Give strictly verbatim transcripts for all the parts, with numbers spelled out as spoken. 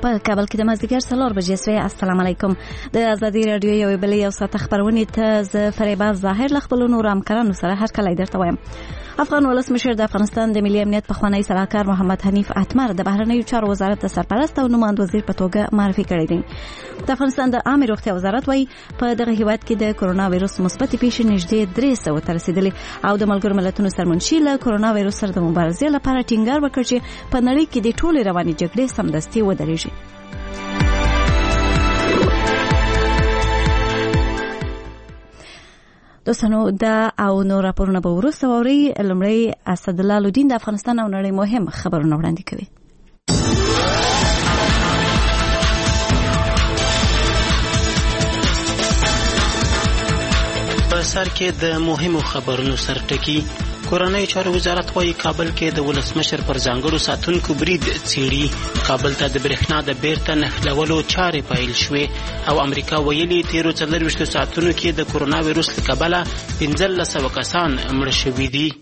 په کابل کې د مازدیګر څلور بجې سوې. السلام علیکم. د ازادي رادیو یو بلې یو ساعت خبرونه ته ز فریبا ظاهر ل خپل نور همکارانو سره هر کله درته وایم. افغان ولسمشر د افغانستان د ملي امنیت پخوانی سلاکار محمد حنیف اتمر د بهرنیو چارو وزارت سرپرست او نماینده وزیر په توګه معرفي کړی دی. د افغانستان د عامه روغتیا وزارت وايي په دغه هیواد کې د کرونا وایرس مثبت پیښې نږدې درې سوه ته رسیدلې او د ملګرو ملتونو سرمنشي له کرونا وایرس سره د مبارزې لپاره ټینګار وکړ چې په نړۍ کې د ټولې رواني جګړې سمدستي ودرېږي. دوستانو دا او نور راپورونه به وروسته واورئ. لومړی اسدالله لودین د افغانستان او نړۍ مهم خبرونه وړاندې کوي. په سر کې د مهمو خبرونو سرټکی. کورنۍ چارو وزارت وايي کابل کې د ولسمشر پر ځانګړو ساتونکو برید څیړي. کابل ته د برېښنا د بیرته نښلولو چارې پیل شوې او امریکا ویلي تیرو څلرویشتو ساعتونو کې د کرونا وایرس له کبله پنځلس سوه کسان مړه شوي دي.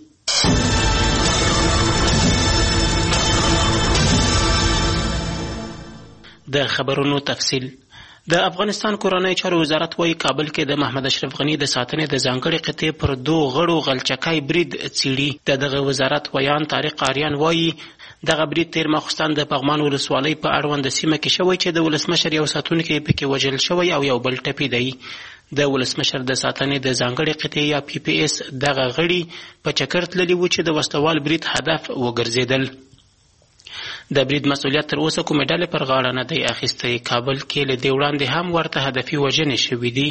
د خبرونو تفصیل. د افغانستان کورنۍ چارو وزارت وايي کابل کې د محمد اشرف غنی د ساتنې د ځانګړي قطعې پر دوه غړو غلچکۍ برید څیړي. د دغه وزارت ویان طارق آریان وايي دغه برید تیر ماخوستان د پغمان ولسوالۍ په اړونده سیمه کې شوی چې د ولسمشر یو ساتونکی پکې وژل شوی او یو بل ټپي دی. د ولسمشر د ساتنې د ځانګړي قطعې یا پی پی اس دغه غړي په چکر تللي و چې د وسلوال برید هدف وګرځېدل. د برید مسؤلیت تر اوسه کومې ډلې پر غاړه نه دی اخیستی. کابل کې له دې وړاندې هم ورته هدفي وژنې شوي دي.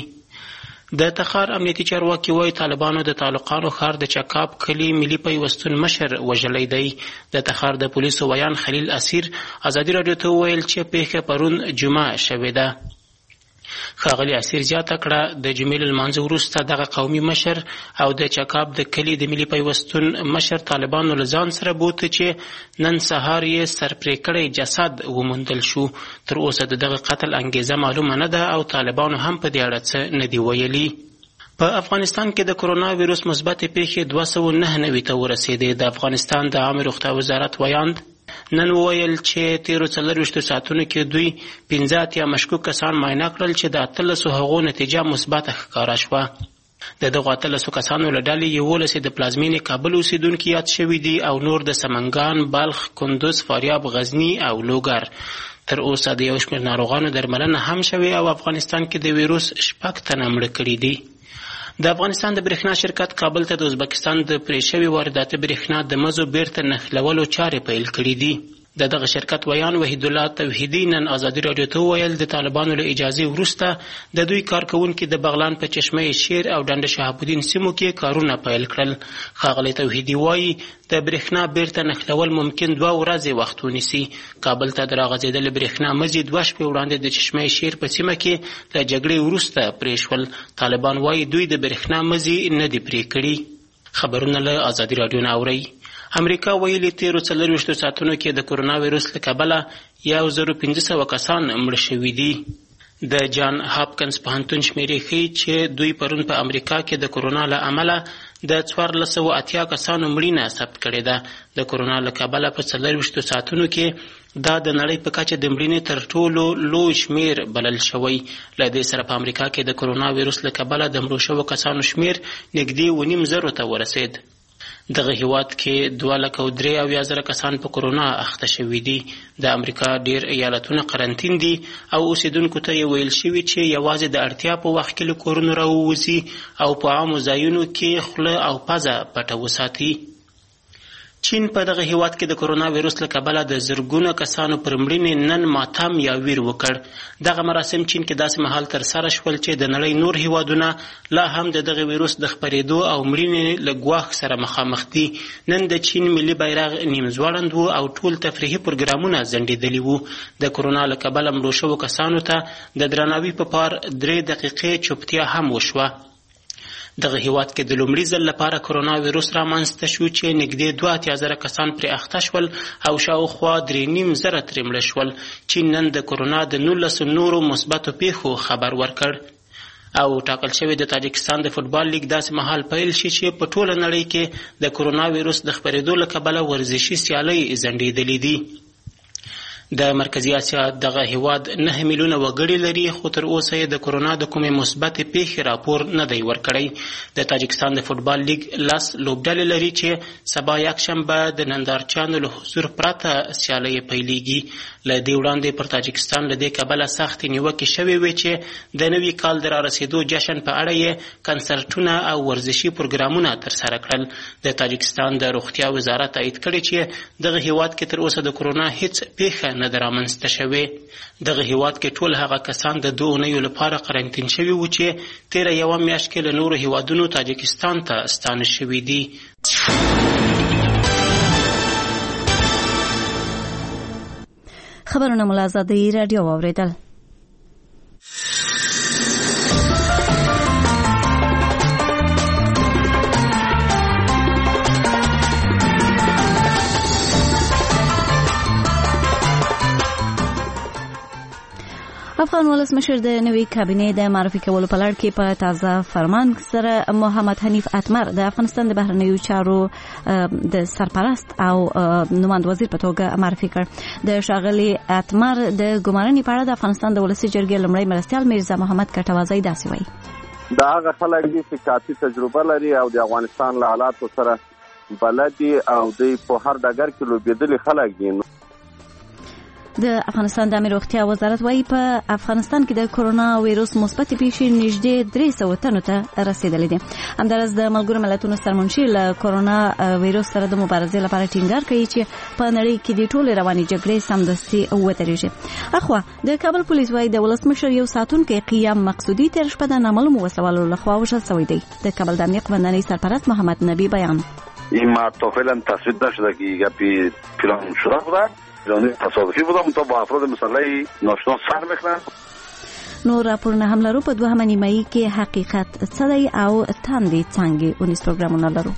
د تخار امنیتي چارواکي وایي طالبانو د تعلقانو ښار د چکاب کلي ملي پیوستون مشر وژلی دی. د تخار د پولیسو ویان خلیل اسیر ازادي راډیو ته وویل چې پیښه پرون جمعه شوې ده. ښاغلي اسیر زیاته کړه د جمعې له لمانځه وروسته دغه قومي مشر او د چکاب د کلي د ملي پیوستون مشر طالبانو له ځان سره بوته چې نن سهار یې سر پرې کړی جسد وموندل شو. تر اوسه د دغه قتل انګیزه معلومه نه ده او طالبانو هم په دې اړه څه نه دي ویلي. په افغانستان کې د کرونا وایرس مثبتې پیښې دوه سوه نهه نوي ته ورسېدې. د افغانستان د عامه روغتیا وزارت ویاند نن وویل چې تیرو څلرویشتو ساعتونو کې دوی پنځه اتیا مشکوک کسان معاینه کړل چې د اتلسو هغو نتیجه مثبته ښکاره شوه. د دغو اتلسو کسانو له ډلې یولس د پلازمینې کابل اوسېدونکي یاد شوي دي او نور د سمنګان، بلخ، کندوز، فاریاب، غزني او لوګر. تر اوسه د یو شمېر ناروغانو درملنه هم شوې او افغانستان کې د ویروس شپږ تنه مړه کړي دي. د افغانستان د برېښنا شرکت کابل ته د ازبکستان د پرې شوې وارداتي برېښنا د مزو بیرته نښلولو چارې پیل کړي دي. د دغه شرکت ویان وحید الله توحیدي نن ازادي راډیو ته وویل د طالبانو له اجازې وروسته د دوی کارکوونکي د بغلان په چشمه شیر او ډنډ شهاب الدین سیمو کې کارونه پیل کړل. ښاغلی توحیدي وایي د برېښنا بیرته نښلول ممکن دوه ورځې وخت ونیسي. کابل ته د راغځېدلې برېښنا مزي دوه شپې وړاندې د چشمه شیر په سیمه کې له جګړې وروسته پرې شول. طالبان وایي دوی د برېښنا مزي نه دي پرې کړي. خبرونه له ازادي راډیو نه اورئ. امریکا ویلي تیرو څلرویشتو ساعتونو کې د کرونا وایرس له کبله یو زرو پنځه سوه کسان مړه شوي دي. د جان هاپکنز پوهنتون شمیرې ښیي چې دوی پرون په امریکا کې د کرونا له امله د څوارلس سوه اتیا کسانو مړینه ثبت کړې ده. د کرونا له کبله په څلرویشتو ساعتونو کې دا د نړۍ په کچه د مړینې تر ټولو لوی شمیر بلل شوی. له دې سره په امریکا کې د کرونا وایرس له کبله د مړو شوو کسانو شمیر نږدې اوه نیم زرو ته ورسید. دغه هیواد کې دوه لکه او درې اویا زره کسان په کرونا اخته شوي دي. د امریکا ډیر ایالتونه قرنطین دي او اوسیدونکو ته یې ویل شوي چې یوازې د اړتیا په وخت کې له کورونو راووځي او په عامو ځایونو کې خوله او پزه پټه وساتي. چین په دغه هیواد کې د کرونا وایرس له کبله د زرګونو کسانو پر مړینې نن ماتم یا ویر وکړ. دغه مراسم چین کې داسې مهال ترسره شول چې د نړۍ نور هیوادونه لا هم د دغه وایرس د خپرېدو او مړینې له ګواښ سره مخامخ دي. نن د چین ملي بیرغ نیم ځوړند و او ټول تفریحي پروګرامونه ځنډېدلي وو. د کرونا له کبله مړو شوو کسانو ته د درناوي په پار درې دقیقې چوپتیا هم وشوه. دغه هیواد کې د لومړي ځل لپاره کرونا وایرس رامنځته شو چې نږدې دوه اتیا زره کسان پرې اخته شول او شاوخوا درې نیم زره ترې مړه شول. چین نن د کرونا د نولسو نورو مثبتو پیښو خبر ورکړ. او ټاکل شوی د تاجکستان د فوټبال لیګ داسې مهال پیل شي چې په ټوله نړۍ کې د کرونا وایرس د خپرېدو له کبله ورزشي سیالۍ ځنډېدلې دي. د مرکزی اسیا دغه هیواد نه میلیونه وګړي لري، خو تر اوسه د کورونا د کومې مثبت پیښې راپور نه دی ورکړی. د تاجکستان د فوټبال لیګ لس لوبډلې لري چې سبا یکشنبه د نندارچیانو له حضور پرته سیالۍ پیلیږي. له دې وړاندې پر تاجکستان له دې کبله سختې نیوکې شوې وې چې د نوي کال د رارسېدو جشن په اړه یې کنسرټونه او ورزشي پروګرامونه ترسره کړل. د تاجکستان د روغتیا وزارت تایید کړی چې دغه هیواد کې تر اوسه د کورونا هیڅ پیښه نه ده رامنځته شوې. دغه هیواد کې ټول هغه کسان د دوه اونیو لپاره قرنطین شوي وو چې تیره یوه میاشت کې له نورو هیوادونو تاجکستان ته ستانه شوي دي. خبرونه مو له آزادۍ راډیو واورېدل. افغان ولسمشر د نوي کابینې د معرفي کولو په لړ کې په تازه فرمان سره محمد حنیف اتمر د افغانستان د بهرنیو چارو د سرپرست او نماینده وزیر په توګه معرفي کړ. د ښاغلي اتمر د ګمارنې په اړه د افغانستان د ولسي جرګې لومړی مرستیال میرزا محمد کټوازی داسې وایي: دا هغه خلک دي چې کافي تجربه لري او د افغانستان له حالاتو سره بلد دي او دوی په هر ډګر کې لوبېدلي خلک دي. د افغانستان د امنیت روغتیا وزارت وايي په افغانستان کې د کورونا وایروس مثبت پیښې نږدې درې سوه تنو ته رسیدلې دي. همدارس د ملګرو ملتونو سرمنشي له کورونا وایروس سره د مبارزې لپاره ټینګار کوي چې په نړۍ کې د ټولې رواني جګړې سمدستي ودرېږي. اخوا د کابل پولیس وايي د ولسمشر یو ساتونکی قیام مقصودی تیر شپه د نامعلومو وسلوالو لخوا وژل شوی دی. د کابل د امنیت قومندانۍ سرپرست محمد نبی بیان: این مرد فعلا تصویب نشده که گپی پلان شده بوده، یعنی تصادفی بودم تا با افراد مسلحی ناشنا سر میخورن. نور راپورونه هم لرو. په دوهمه نیمایي کې حقیقت څه دی او تاندې څانګې اونیز پروګرامونه لرو.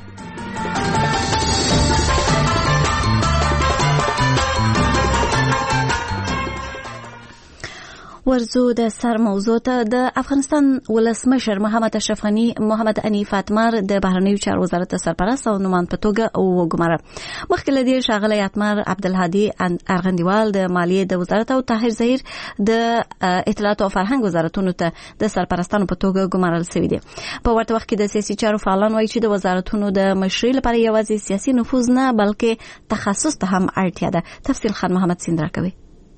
ورزو د سر موضوع ته. د افغانستان ولسمشر محمد اشرف غنی محمد حنیف اتمر د بهرنیو چارو وزارت سرپرست او نماینده په توګه وګماره. مخکې له دې ښاغلی اتمر عبدالهادي ارغندیوال د مالیې د وزارت او طاهر ظهیر د اطلاعات او فرهنګ وزارتونو ته د سرپرستانو په توګه ګمارل شوي دي. په ورته وخت کې د سیاسي چارو فعالان وایي چې د وزارتونو د مشرۍ لپاره یوازې سیاسي نفوذ نه بلکې تخصص ته هم اړتیا ده. تفصیل خان محمد سیند راکوي.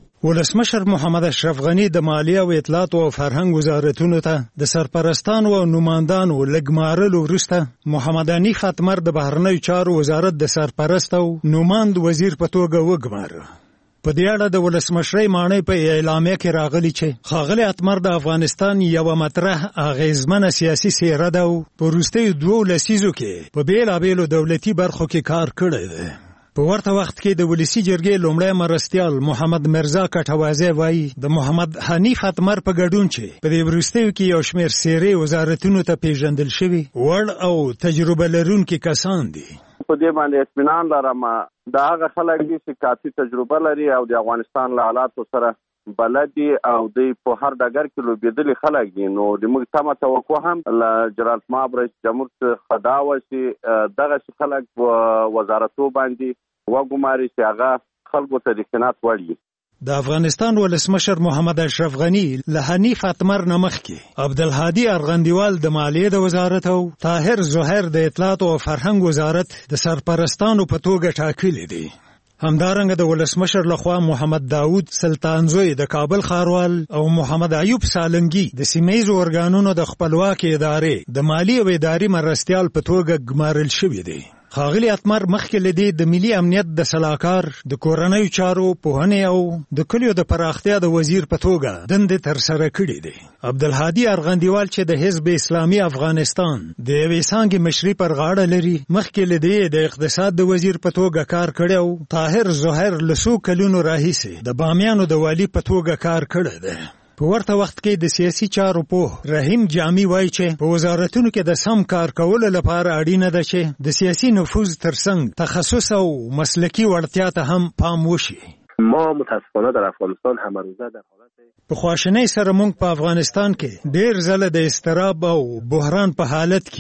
ولسمشر محمد اشرف غنی د مالیې او اطلاعات او فرهنګ وزارتونو ته د سرپرستانو او نمایندانو لګمارلو وروسته محمد حنیف اتمر د بهرنیو چارو وزارت د سرپرست او نماینده وزیر په توګه وګماره. په دې اړه د ولسمشرۍ ماڼۍ په اعلامیه کې راغلی چې ښاغلی اتمر د افغانستان یوه مطرح اغیزمنه سیاسي څېره ده او په وروستیو دوو لسیزو کې په بېلابېلو دولتي برخو کې کار کړی دی. په ورته وخت کې د ولسی جرګې لومړی مرستیال محمد مرزا کټوازی وایي د محمد حنیف اتمر په ګډون چې په دې وروستیو کې یو شمېر سیرې وزارتونو ته پیژندل شوي وړ او تجربه لرونکي کسان دي. په دې باندې اطمینان لرم دا هغه خلک دي چې کافي تجربه لري او د افغانستان له حالاتو سره بلد دي او دوی په هر ډګر کې لوبېدلي خلک دي. نو د موږ تمه توقع هم له جنرال ماب رئیس جمهور څخه دا وه چې دغسې خلک په وزارتو باندې وګماري چې هغه خلکو ته د قناعت وړ وي. د افغانستان ولسمشر محمد اشرف غنی له حنیف اتمر نه مخکې عبدالهادي ارغندیوال د مالیې د وزارت او طاهر ظهیر د اطلاعات او فرهنګ وزارت د سرپرستانو په توګه ټاکلي دي. همدارنګه د ولسمشر لخوا محمد داود سلطانزوی د کابل ښاروال او محمد ایوب سالنګي د سیمهیزو ارګانونو د خپلواکۍ ادارې د مالی او اداري مرستیال په توګه ګمارل شوي دي. ښاغلی اتمر مخکې له دې د ملي امنیت د سلاکار د کورنیو چارو پوهنې او د کلیو د پراختیا د وزیر په توګه دندې ترسره کړي دي. عبدالهادي ارغندیوال چې د حزب اسلامي افغانستان د یوې څانګې مشري پر غاړه لري مخکې له دې د اقتصاد د وزیر په توګه کار کړی او طاهر ظهیر له څو کلونو راهیسې د بامیانو د والي په توګه کار کړی دی. په ورته وخت کې د سیاسي چارو پوه رحیم جامی وایي چې په وزارتونو کې د سم کار کولو لپاره اړینه ده چې د سیاسي نفوذ ترڅنګ تخصص او مسلکي وړتیا ته هم پام وشي. ما متاسفانه در افغانستان همه روزه در حالت په خواشنۍ سره موږ په افغانستان کې ډېر ځله د اضطراب او بحران په حالت کې یو.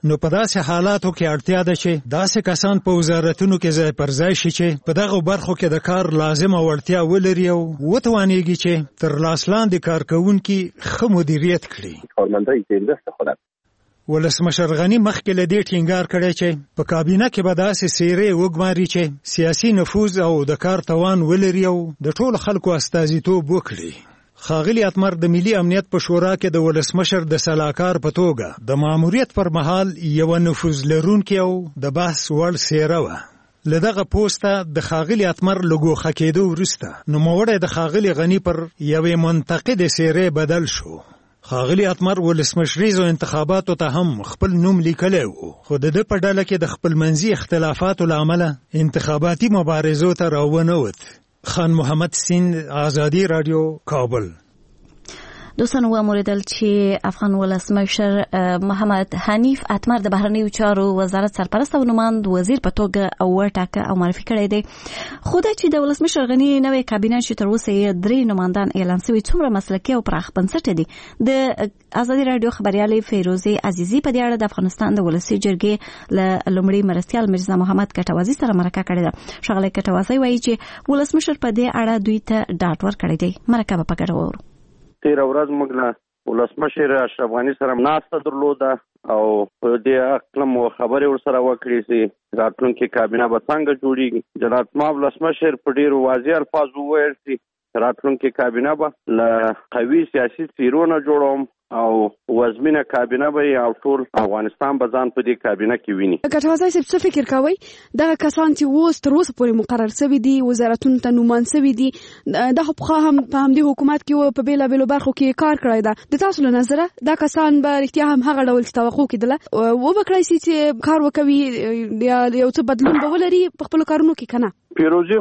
نو په داسې حالاتو کې اړتیا ده چې داسې کسان په وزارتونو کې ځای پر ځای شي چې په دغه برخو کې د کار لازمه وړتیا ولري او وتوانېږي چې تر لاس لاندې کارکوونکي ښه مدیریت کړي. کارمندای چې مرسته خورد ولسمشر غني مخکې له دې ټینګار کړی چې په کابینه کې به داسې څیرې وګماري چې سیاسي نفوذ او د کار توان ولري او د ټولو خلکو استازیتوب وکړي. ښاغلي اتمر د ملي امنیت په شورا کې د ولسمشر د سلاکار په توګه د ماموریت پر مهال یو نفوذ لرونکي او د بحث وړ څیره وه. له دغه پوسټه د ښاغلي اتمر له ګوښه کېدو وروسته نوموړی د ښاغلي غني پر یوې منتقدې څیرې بدل شو. ښاغلي اتمر ولسمشریزو انتخاباتو ته هم خپل نوم لیکلی و، خو د ده په ډله کې د خپلمنځي اختلافاتو له امله انتخاباتي مبارزو ته راونوت. خان محمد سیند، آزادی رادیو، کابل. دوستان واوریدل چې افغان ولسمشر محمد حنیف اتمر د بهرنیو چارو وزارت سرپرست او نماند وزیر په توګه وټاکه او معرفي کړی دی. خو دا چې د ولسمشر غني نوې کابینه چې تر اوسه یې درې نمایندان اعلان شوي څومره مسلکي او پراخ بنسټه دي. د آزادي رادیو خبريالې فیروزي عزیزي په دې اړه د افغانستان د ولسي جرګې له لومړي مرستیال مرزا محمد کټوازي سره مرکه کړې ده. ښاغلی کټوازي وایي چې ولسمشر په دې اړه دوی ته ډاډ ورکړی دی. مرکه په ګډه وورو. تیره ورځ موږ له ولسمشر اشرف غني سره ناسته درلوده او په دې اړه مو خبرې ورسره وکړې چې راتلونکې کابینه به څنګه جوړیږي. جناب ما ولسمشر په ډېرو واضح الفاظو وویل چې راتلونکې کابینه به له قوي سیاسي څیرو نه جوړوم او وزمینه کابینه به او ټول افغانستان به ځان په دې کابینه کې ویني. کټوازی صاحب څه فکر کوئ دغه کسان چې اوس تر اوسه پورې مقرر شوي دي، وزارتونو ته نومان شوي دي، دغه پخوا هم په همدې حکومت کې په بېلابېلو برخو کې کار کړی ده، د تاسو له نظره دا کسان به رښتیا هم هغه ډول چې توقع کېدله وبه کړی شي چې کار وکوي یا یو څه بدلون به ولري په خپلو کارونو کې که نه؟ پیروزي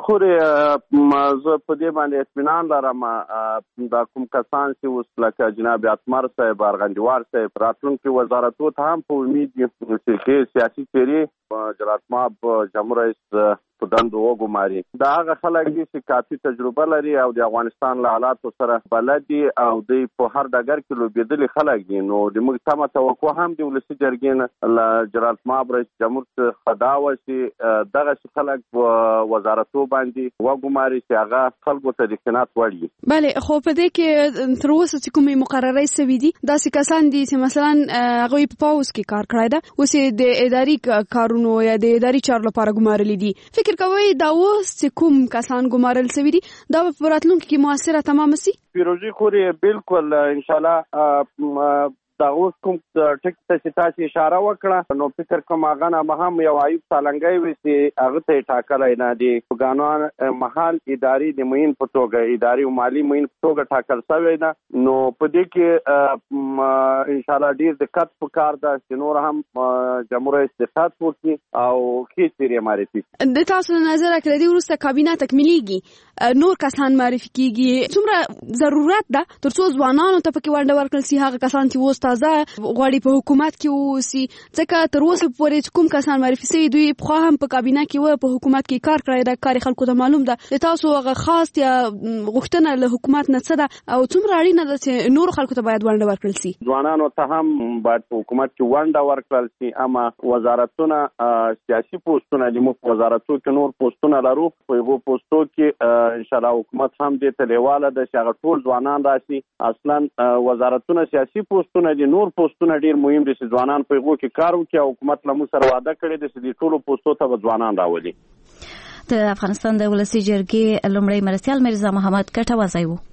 خورې زه په دې باندې اطمینان لرم دا کوم کسان چې اوس لکه جناب اتمر صاحب، ارغندوار صاحب راتلونکي وزارتو ته هم په امید دي چې سیاسي څیرې جناب ماب جمهور رئیس په دندو وګماري. دا هغه خلک دي چې کافي تجربه لري او د افغانستان له حالاتو سره بلد دي او دوی په هر ډګر کې لوبېدلي خلک دي. نو د موږ تمه توقع هم د ولسي جرګې نه له جناب ماب رئیس جمهور څخه دا وه چې دغسې خلک په وزارتو باندې وګماري چې هغه خلکو ته د قناعت وړ وي. بله، خو په دې کې تر اوسه چې کومې مقررې شوي دي داسې کسان دي چې مثلا هغوی په پاوز کې کار کړی ده، اوس یې د اداري کارونو یا د اداري چارو لپاره ګمارلي دي. فکر کوي دا اوس چې کوم کسان ګمارل شوي دي دا په راتلونکي کې موثره تمام شي؟ پیروزي خورې بالکل انشاءالله دا اوس کوم ټکي ته چې تاسو اشاره وکړه نو فکر کوم هغه نه هم یو عیب سالنګي وي چې هغه ته ټاکلی نه دي. قانون محل اداري د معین په توګه اداري او مالی معین په توګه ټاکل شوی ده. نو په دې کې انشاءالله ډیر دقت پکار ده چې نور هم جمهور رئیس دقت وکړي او ښې څیرې معرفي کړي. د تاسو له نظره که د دې وروسته کابینه تکمیلیږي نور کسان معرفي کیږي، څومره ضرورت ده تر څو ځوانانو ته پکې ونډه ورکړل شي هغه کسان چې اوس تازه غواړي په حکومت کې اوسي؟ ځکه تر اوسه پورې کوم کسان معرفي شوي دوی پخوا هم په کابینه کې وه، په حکومت کې کار کړی ده، کار خلکو ته معلوم ده. د تاسو هغه خاص یا غوښتنه له حکومت نه څه ده او څومره اړینه ده چې نورو خلکو ته باید ونډه ورکړل شي؟ ځوانانو ته هم باید په حکومت کې ونډه ورکړل شي. اما وزارتونه سیاسي پوسټونه دي، موږ په وزارتو کې نور پوسټونه لرو، په یوه پوسټو کې انشاءالله حکومت هم دې ته لیواله ده چې هغه ټول ځوانان راشي. اصلا وزارتونه سیاسي پوسټونه دي، نور پوسټونه ډیر مهم دي چې ځوانان په هغو کې کار وکړي او حکومت له موږ سره وعده کړې ده چې د ټولو پوسټو ته به ځوانان راولي. د افغانستان د ولسي جرګې لومړی مرستیال مرزا محمد کټوازی و.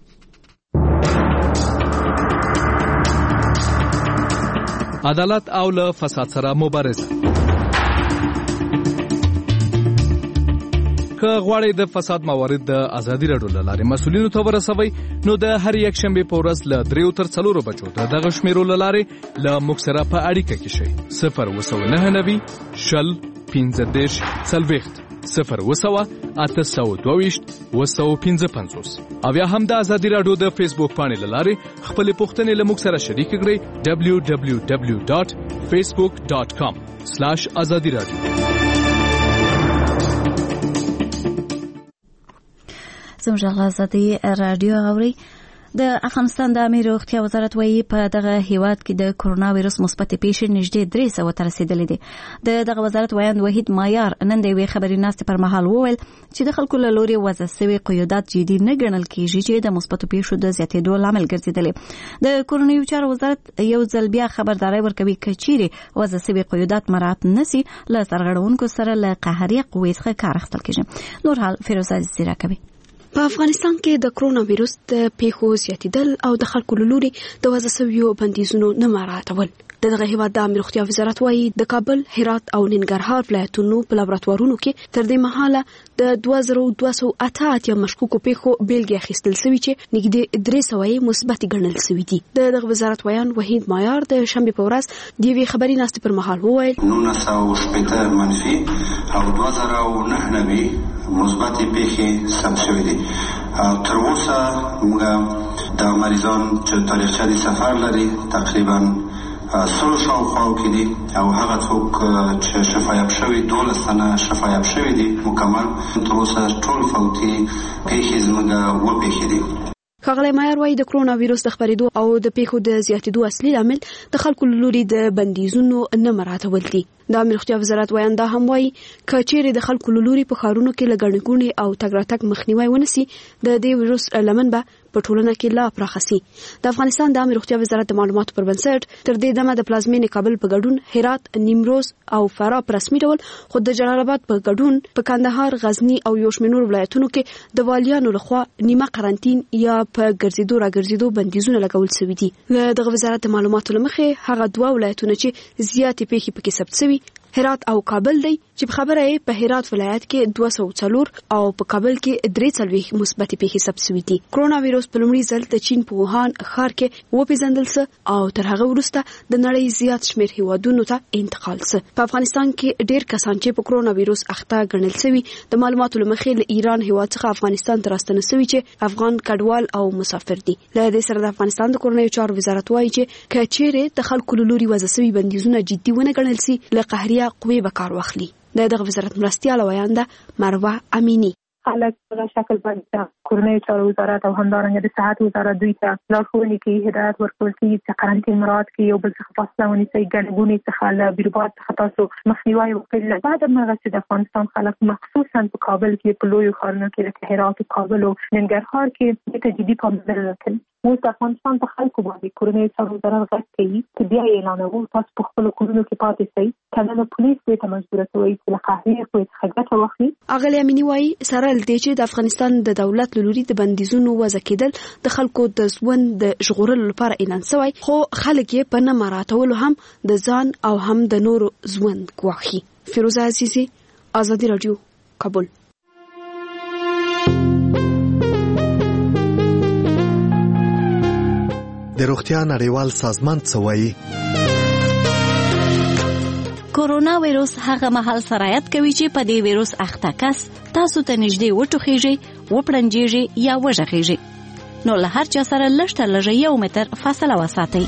عدالت او له فساد سره مبارزه. که غواړئ د فساد موارد د ازادي راډیو له لارې مسؤلینو ته ورسوئ نو د هر یک شنبې په ورځ له دریو تر څلورو بجو د دغه شمیرو له لارې له موږ سره په اړیکه کې شئ. صفر اووه سوه نهه نوي شل پنځه دېرش څلوېښت صفر اووه سوه اته سوه دوه ویشت اووه سوه پنځه پنځوس او یا هم د ازادي راډیو د فیسبوک پاڼې له لارې خپلې پوښتنې له موږ سره شریکې کړئ. ډبلیو ډبلیو ډبلیو ډاټ فیسبوک ډاټ کام سلاش ازادي راډیو. زموږ غږ ازادي راډیو اورئ. د افغانستان د عامه روغتیا وزارت وایي په دغه هیواد کې د کرونا وایرس مثبت پیښې نږدې درې سوه ته رسیدلې دي. د دغه وزارت وایند وحید مایار نن د یوې خبري ناستې پر مهال وویل چې د خلکو له لوري وضع شوي قیودات جدي نه ګڼل کیږي چې د مثبتو پیښو د زیاتېدو لامل ګرځېدلې. د کورونیو چارو وزارت یو ځل بیا خبرداري ورکوي چې چیرې وضع شوي قیودات مراعات نشي له سرغړونکو سره له قهري قوې څخه کار اخیستل کیږي. نور حال فیروزه زیرا کوي. په افغانستان کې د کرونا وایرس د پیښو زیاتېدل او د خلکو له لوري د وضع شویو بندیزونو نه مراعاتول. د دغه هیواد د عامه روغتیا وزارت وایي د کابل، هرات او ننګرهار ولایتونو په لابراتوارونو کې تر دې مهاله د دوه زره دوه سوه اته اتیا مشکوکو پیښو بیلګې اخیستل شوي چې نږدې درې سوه یې مثبت ګڼل شوي دي. د دغه وزارت ویان وحید مایار د شنبې په ورځ د یوې خبري ناستې پر مهال وویل نولس سوه شپېته منفي او دوه زره نهه نوي مثبت پیښې ثبت شوي دي. تر اوسه موږ د مریضان چې تاریخچه د سفر لري تقریبا سل شاوخواو کې دي او هغه څوک چې شفایاب شوي دولس تنه شفایاب شوي دي مکمل. تر اوسه ټول فوتي پیښې زموږ وپېښې دي. ښاغلی مایار وایي د کرونا وایرس د خپرېدو او د پیښو د زیاتېدو اصلي لامل د خلکو له لوري د بندیزونو نه مراعاتول دي. د عامه روغتیا وزارت وایي دا هم وایي که چیرې د خلکو له لوري په ښارونو کې له ګڼې ګوڼې او تګ راتګ مخنیوی ونشي د دې وایرس لمن به په ټولنه کې لا پراخه سي. د افغانستان د عامه روغتیا وزارت د معلوماتو پر بنسټ تر دې دمه د پلازمینې کابل په ګډون، هرات، نیمروز او فراه په رسمي ډول، خو د جلال آباد په ګډون په کندهار، غزني او یو شمېر نور ولایتونو کې د والیانو لخوا نیمه قرنطین یا په ګرځېدو راګرځېدو بندیزونه لګول شوي دي. له دغه وزارت د معلوماتو له مخې هغه دوه ولایتونه چې زیاتې پیښې پکې ثبت شوي هرات او کابل دی چې په خبره یې په هرات ولایت کې دوه سوه څلور او په کابل کې درې څلوېښت مثبت پیښې ثبت شوي دي. کرونا وایرس په لومړي ځل د چین په ووهان ښار کې وپېژندل څه او تر هغه وروسته د نړۍ زیات شمېر هیوادونو ته انتقال څه. په افغانستان کې ډېر کسان چې په کرونا وایرس اخته ګڼل شوي د معلوماتو له مخې له ایران هیواد څخه افغانستان ته راستنه شوي چې افغان کډوال او مسافر دي. له دې سره د افغانستان د کورنیو چارو وزارت وایي چې که چیرې د خلکو له لوري وضع شوي بندیزونه جدي ونه ګڼل سي له قهري قوې به کار واخلي. د دغه وزارت مرستیاله ویانده مروه امینی خلک په شکل باندې کورنیو چارو وزارت او همدارنګه د صحت وزارت دوی ته لارښوونې کوي، هدایت ورکول کېږي چې قرنطین مراعات کړي، یو بل څخه فاصله ونیسئ، ګڼې ګوڼې څخه له بیروبار څخه تاسو مخنیوی وکړئ. له بعد هماغه چې د افغانستان خلک مخصوصا په کابل کې په لویو ښارونو کې لکه هرات او کابل او ننګرهار کې دې ته جدي پاملرنه کوي. اوس د افغانستان په خلکو باندې کورنیو چارو وزارت غږ کوي چې بیا یې اعلانوو تاسو په خپلو کورونو کې پاتې شئ، که نه پولیس دې ته مجبوره کوي چې له قهري قوې څخه ګټه واخلي. اغلې امینی وایي سره له دې چې د افغانستان د دولت له لوري د بندیزونو وضع کېدل د خلکو د ژوند د ژغورلو لپاره اعلان شوی، خو خلک یې په نه مراعاتولو هم د ځان او هم د نورو ژوند ګواښي. فیروزه عزیزي، ازادي راډیو، کابل. د روغتیا نړیوال سازمان څه وایي؟ کرونا وایرس هغه مهال سرایت کوي چې په دې وایرس اخته کس تاسو ته نږدې وټوخیږي، وپړنجیږي یا وژغیږي. نو له هر چا سره لږ تر لږه یو متر فاصله وساتئ.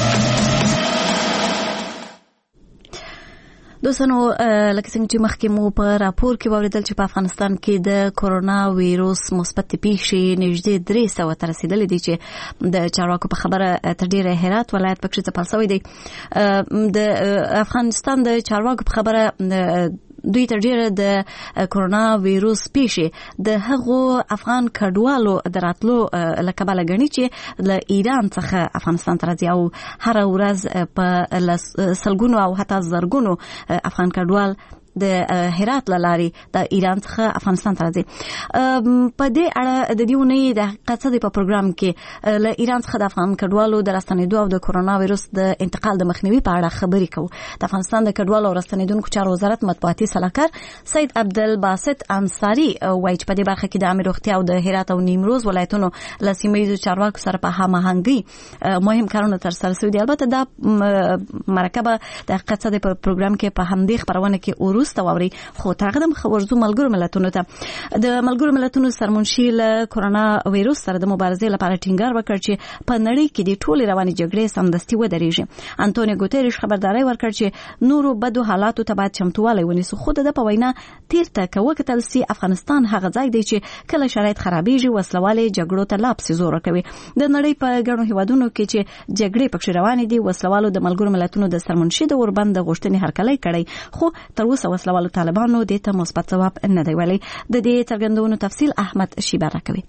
دوستانو لکه څنګه چې مخکې مو په راپور کې واوریدل چې په افغانستان کې د کرونا وایرس مثبت پیښې نږدې درې سوه ته رسیدلې دي چې د چارواکو په خبره تر ډیره هرات ولایت پکې ځپل شوی دی. د افغانستان د چارواکو په خبره دوی تر ډیره د کرونا وایرس پیښې د هغو افغان کډوالو د راتلو له کبله ګڼي چې له ایران څخه افغانستان ته راځي او هره ورځ په سلګونو او حتی زرګونو افغان کډوال د هرات لارې د ایران څخه افغانستان ته راځي. په دې اړه د دې ونې د حقیقت څه دی په پروګرام کې له ایران څخه د افغان کډوالو د راستنېدو او د کرونا وایرس د انتقال د مخنیوي په اړه خبرې کوو. د افغانستان د کډوالو او راستنېدونکو چارو وزارت مطبوعاتي سلاکار سید عبدالباسط انصاري وایي چې په دې برخه کې د عامه روغتیا او د هرات او نیمروز ولایتونو له سیمه ییزو چارواکو سره په هماهنګۍ مهم کارونه ترسره شوي دي. البته دا مرکه به د حقیقت څه دی په پروګرام کې په همدې خپرونه کې وروسته واوري. خو تاغدم خبرزو ملګرو ملتونو ته د ملګرو ملتونو سرمنشي له کورونا وایروس سره د مبارزې لپاره ټینګار وکړ چې په نړۍ کې د ټولې روانې جګړې سمدستي ودرېږي. انټونیو ګوتریش خبرداري ورکړ چې نورو بدو حالاتو ته باید چمتووالی ونیسو. خو د په وینا تیرته کوکتل سي افغانستان هغه ځای دی چې کله شرایط خرابېږي وسلوالې جګړو ته لاپسې زور کوي. د نړۍ په ګڼو هیوادونو کې چې جګړې پکې روانې دي وسلوالو د ملګرو ملتونو د سرمنشي د اوربند غوښتنې هرکلی کړی، خو تر اوسه وسلوالو طالبانو دې ته مثبت ځواب نه دی ویلی. د دې څرګندونو تفصیل احمد شیبر راکوي.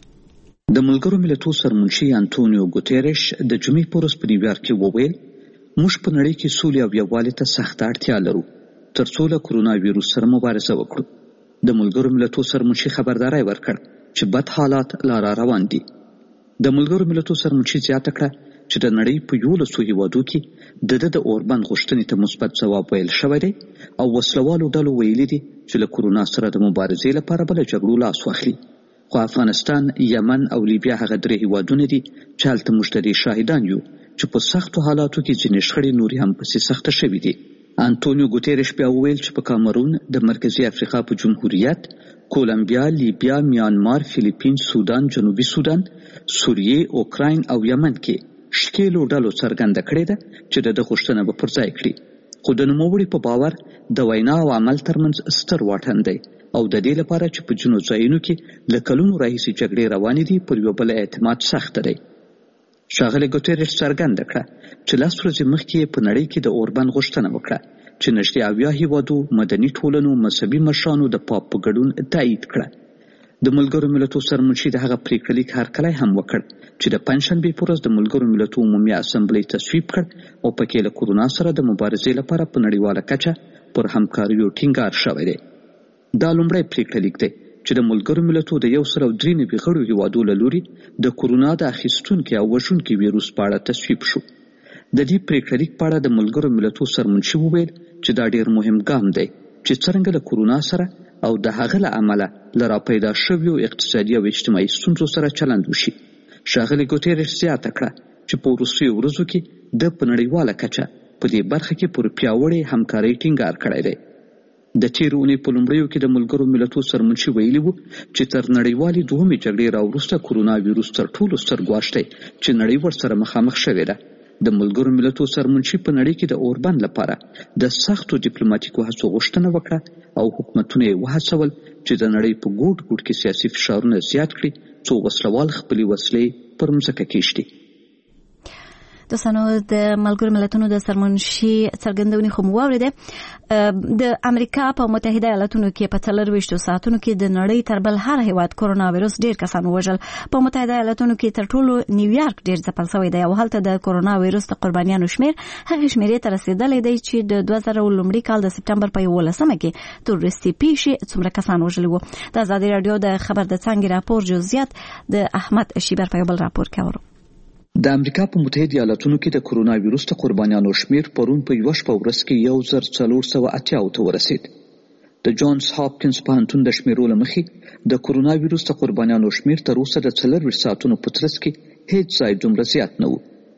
د ملګرو ملتونو سرمنشي انټونیو ګوتریش د جمعې په ورځ په نیویارک کې وویل موږ په نړۍ کې سولې او یووالي ته سخته اړتیا لرو ترڅو له کورونا ویروس سره مبارزه وکړو. د ملګرو ملتونو سرمنشي خبرداري ورکړ چې بد حالات لا را روان دي. د ملګرو ملتونو سرمنشي زیاته کړه چې د نړۍ په یولسو هیوادو کې د د اوربند غوښتنې ته مثبت ځواب ویل شوی دی او وسلوالو ډلو ویلي دي چې له کورونا سره د مبارزې لپاره بل جګړو لاس واخلي. خو افغانستان، یمن او لیبیا هغه درې هیوادونه دي چې هلته موږ د دې شاهدان یو چې په سختو حالاتو کې ځینې شخړې نورې هم پسې سخته شوې دي. انټونیو ګوتریش بیا وویل چې په کامرون، د مرکزي افریقا په جمهوریت، کولمبیا، لیبیا، میانمار، فیلیپین، سودان، جنوبي سودان، سوریې، اوکراین او یمن کې شکیلو ډلو څرګنده کړې ده چې د ده غوښتنه به پر ځای کړي. خو د نوموړي په باور د وینا او عمل ترمنځ ستر واټن دی او د دې لپاره چې په ځینو ځایونو کې له کلونو راهیسې جګړې روانې دي پر یو بل اعتماد سخت دی. ښاغلی ګوتریش څرګنده کړه چې لس ورځې مخکې په نړۍ کې د اوربند غوښتنه وکړه چې نږدې اویا هیوادو مدني ټولنو مذهبي مشرانو د پاپ په ګډون تایید کړه. د ملګرو ملتونو سرمنشي د هغه پریکړه لیک هرکلی هم وکړ چې د پنجشنبې په ورځ د ملګرو ملتونو عمومي اسامبلۍ تصویب کړ او پکې له کورونا سره د مبارزې لپاره په نړیواله کچه پر همکاریو ټینګار شوی دی. دا لومړی پریکړه لیک دی چې د ملګرو ملتونو د یو سل او درې نوي غړو هیوادو له لوري د کورونا د اخیستونکي او وژونکي ویروس په اړه تصویب شو. د دې پریکړه لیک په اړه د ملګرو ملتونو سرمنشي وویل چې دا ډیر مهم ګام دی چې څرنګه له کورونا سره او د هغه له امله له راپیدا شویو اقتصادي او اجتماعي ستونزو سره چلند وشي. ښاغلي ګوتریش زیاته کړه چې په وروستیو ورځو کې د په نړیواله کچه په دې برخه کې پر پیاوړې همکارۍ ټینګار کړی دی. د تېرې اونۍ په لومړیو کې د ملګرو ملتونو سرمنشي ویلي وو چې تر نړیوالې دوهمې جګړې راوروسته کورونا ویروس تر ټولو ستر ګواښ دی چې نړۍ ورسره مخامخ شوې ده. د ملګرو ملتونو سرمنشي په نړۍ کې د اوربند لپاره د سختو ډیپلوماټیکو هڅو غوښتنه وکړه او حکومتونه یې وهڅول چې د نړۍ په ګوټ ګوټ کې سیاسي فشارونه زیات کړي څو وسلوال خپلې وسلې پر مځکه کېږدي. دوستانو د ملګرو ملتونو د سرمنشي څرګندونې خو مو واورېدې. د امریکا په متحده ایالاتونو کې په څلرویشتو ساعتونو کې د نړۍ تر بل هر هیواد کورونا ویروس ډېر کسان ووژل. په متحده ایالاتونو کې تر ټولو نیویارک ډېر ځپل شوی دی او هلته د کورونا ویروس د قربانیانو شمیر هغې شمېرې ته رسېدلی دی چې د دوه زره لومړي کال د سپټمبر په یولسمه کې تروریستي پیښې څومره کسان وژلي وو. د ازادي راډیو د خبر د څانګې راپور جزئیات د احمد شیبر په یو بل راپور کې اورو. د امریکا په متحده ایالاتونو کې د کورونا ویروس د قربانیانو شمیر پرون په یوه شپه ورځ کې یو زر څلور سوه اتیا ته ورسید. د جونز هاپکینز پوهنتون د شمیرو له مخې د کورونا ویروس د قربانیانو شمیر تر اوسه د څلرویشت ساعتونو په ترڅ کې هیڅ ځای دومره زیات نه و.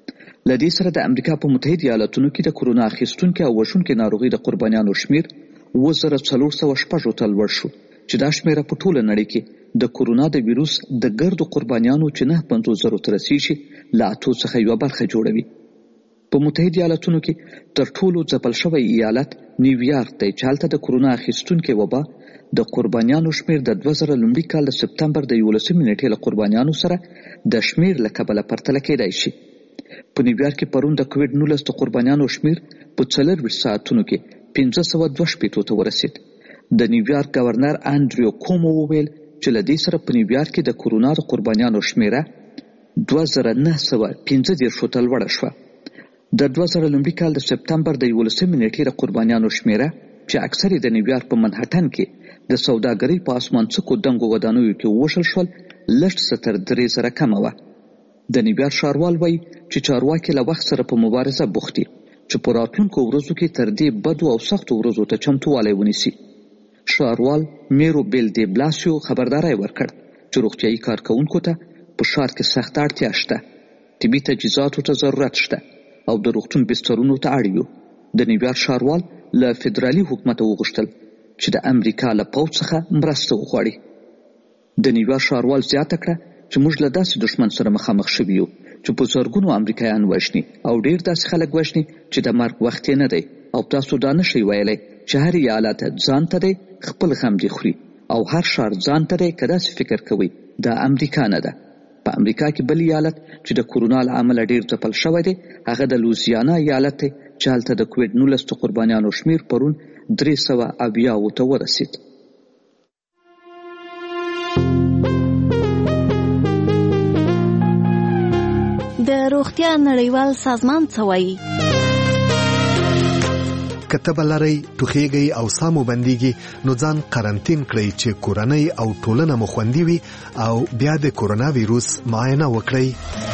له دې سره د امریکا په متحده ایالاتونو کې د کورونا اخیستونکو او وژونکو ناروغۍ د قربانیانو شمیر اووه زره څلور سوه شپږ ته لوړ شو چې دا شمیره په ټوله نړۍ کې د کورونا د ویروس د ګردو قربانیانو چې نه پنځوس زرو ته رسیږي له اتو څخه یوه برخه جوړوي. په متحده ایالاتونو کې تر ټولو ځپل شوی ایالت نیویارک دی چې هلته د کورونا اخیستونکو وبا د قربانیانو شمیر د دوه زره لومړي کال د سپټمبر د یولسمې نیټې له قربانیانو سره د شمیر له کبله پرتله کېدای شي. په نیویارک کې پرون د کووډ نولس د قربانیانو شمیر په څلرویشت ساعتونو کې پنځه سوه دوه شپېتو ته ورسید. د نیویارک گورنر انډریو کومو وویل چې له دې سره په نیویارک کې د کورونا د قربانیانو شمیره دوه زره نه سوه پنځه دېرشو ته لوړه شوه. د دوه زره لومړي کال د سپټمبر د یولسمې نیټې د قربانیانو شمیره چې اکثر یې د نیویارک په منهټن کې د سوداګرۍ په اسمانڅکو دنګو ودانیو کې ووژل شول لږ څه تر درې زره کمه وه. د نیویارک ښاروال وایي چې چارواکي له وخت سره په مبارزه بوخت دي چې په راتلونکو ورځو کې تر دې بدو او سختو ورځو ته چمتووالی ونیسي. ښاروال میرو بیل دی بلاسیو خبرداری ورکړ چې روغتیایي کارکوونکو ته په ښار کې سخته اړتیا شته، طبي تجهیزاتو ته ضرورت شته او د روغتون بسترونو ته اړ یو. د نیویارک ښاروال له فدرالي حکومته وغوښتل چې د امریکا له پوځ څخه مرسته وغواړي. د نیویارک ښاروال زیاته کړه چې موږ له داسې دښمن سره مخامخ شوي یو چې په زرګونو امریکایان وژني او ډېر داسې خلک وژني چې د مرګ وخت یې نه دی، او تاسو دا نشئ ویلی چې هر ایالت ځان ته دی خپل غم دې خوري او هر ښار ځان ته دی. که داسې فکر کوئ دا امریکا نه ده. په امریکا کې بل ایالت چې د کورونا له امله ډېر ځپل شوی دی هغه د لوزیانا ایالت دی چې هلته د کوویډ نولس د قربانیانو شمېر پرون درې سوه اویاوو ته ورسېد. د روغتیا نړیوال سازمان څه وایي؟ که تبه لرئ، ټوخیږئ او ساه مو بندیږي نو ځان قرنطین کړئ چې کورنۍ او ټولنه مو خوندي وي او بیا د کورونا ویروس معاینه وکړئ.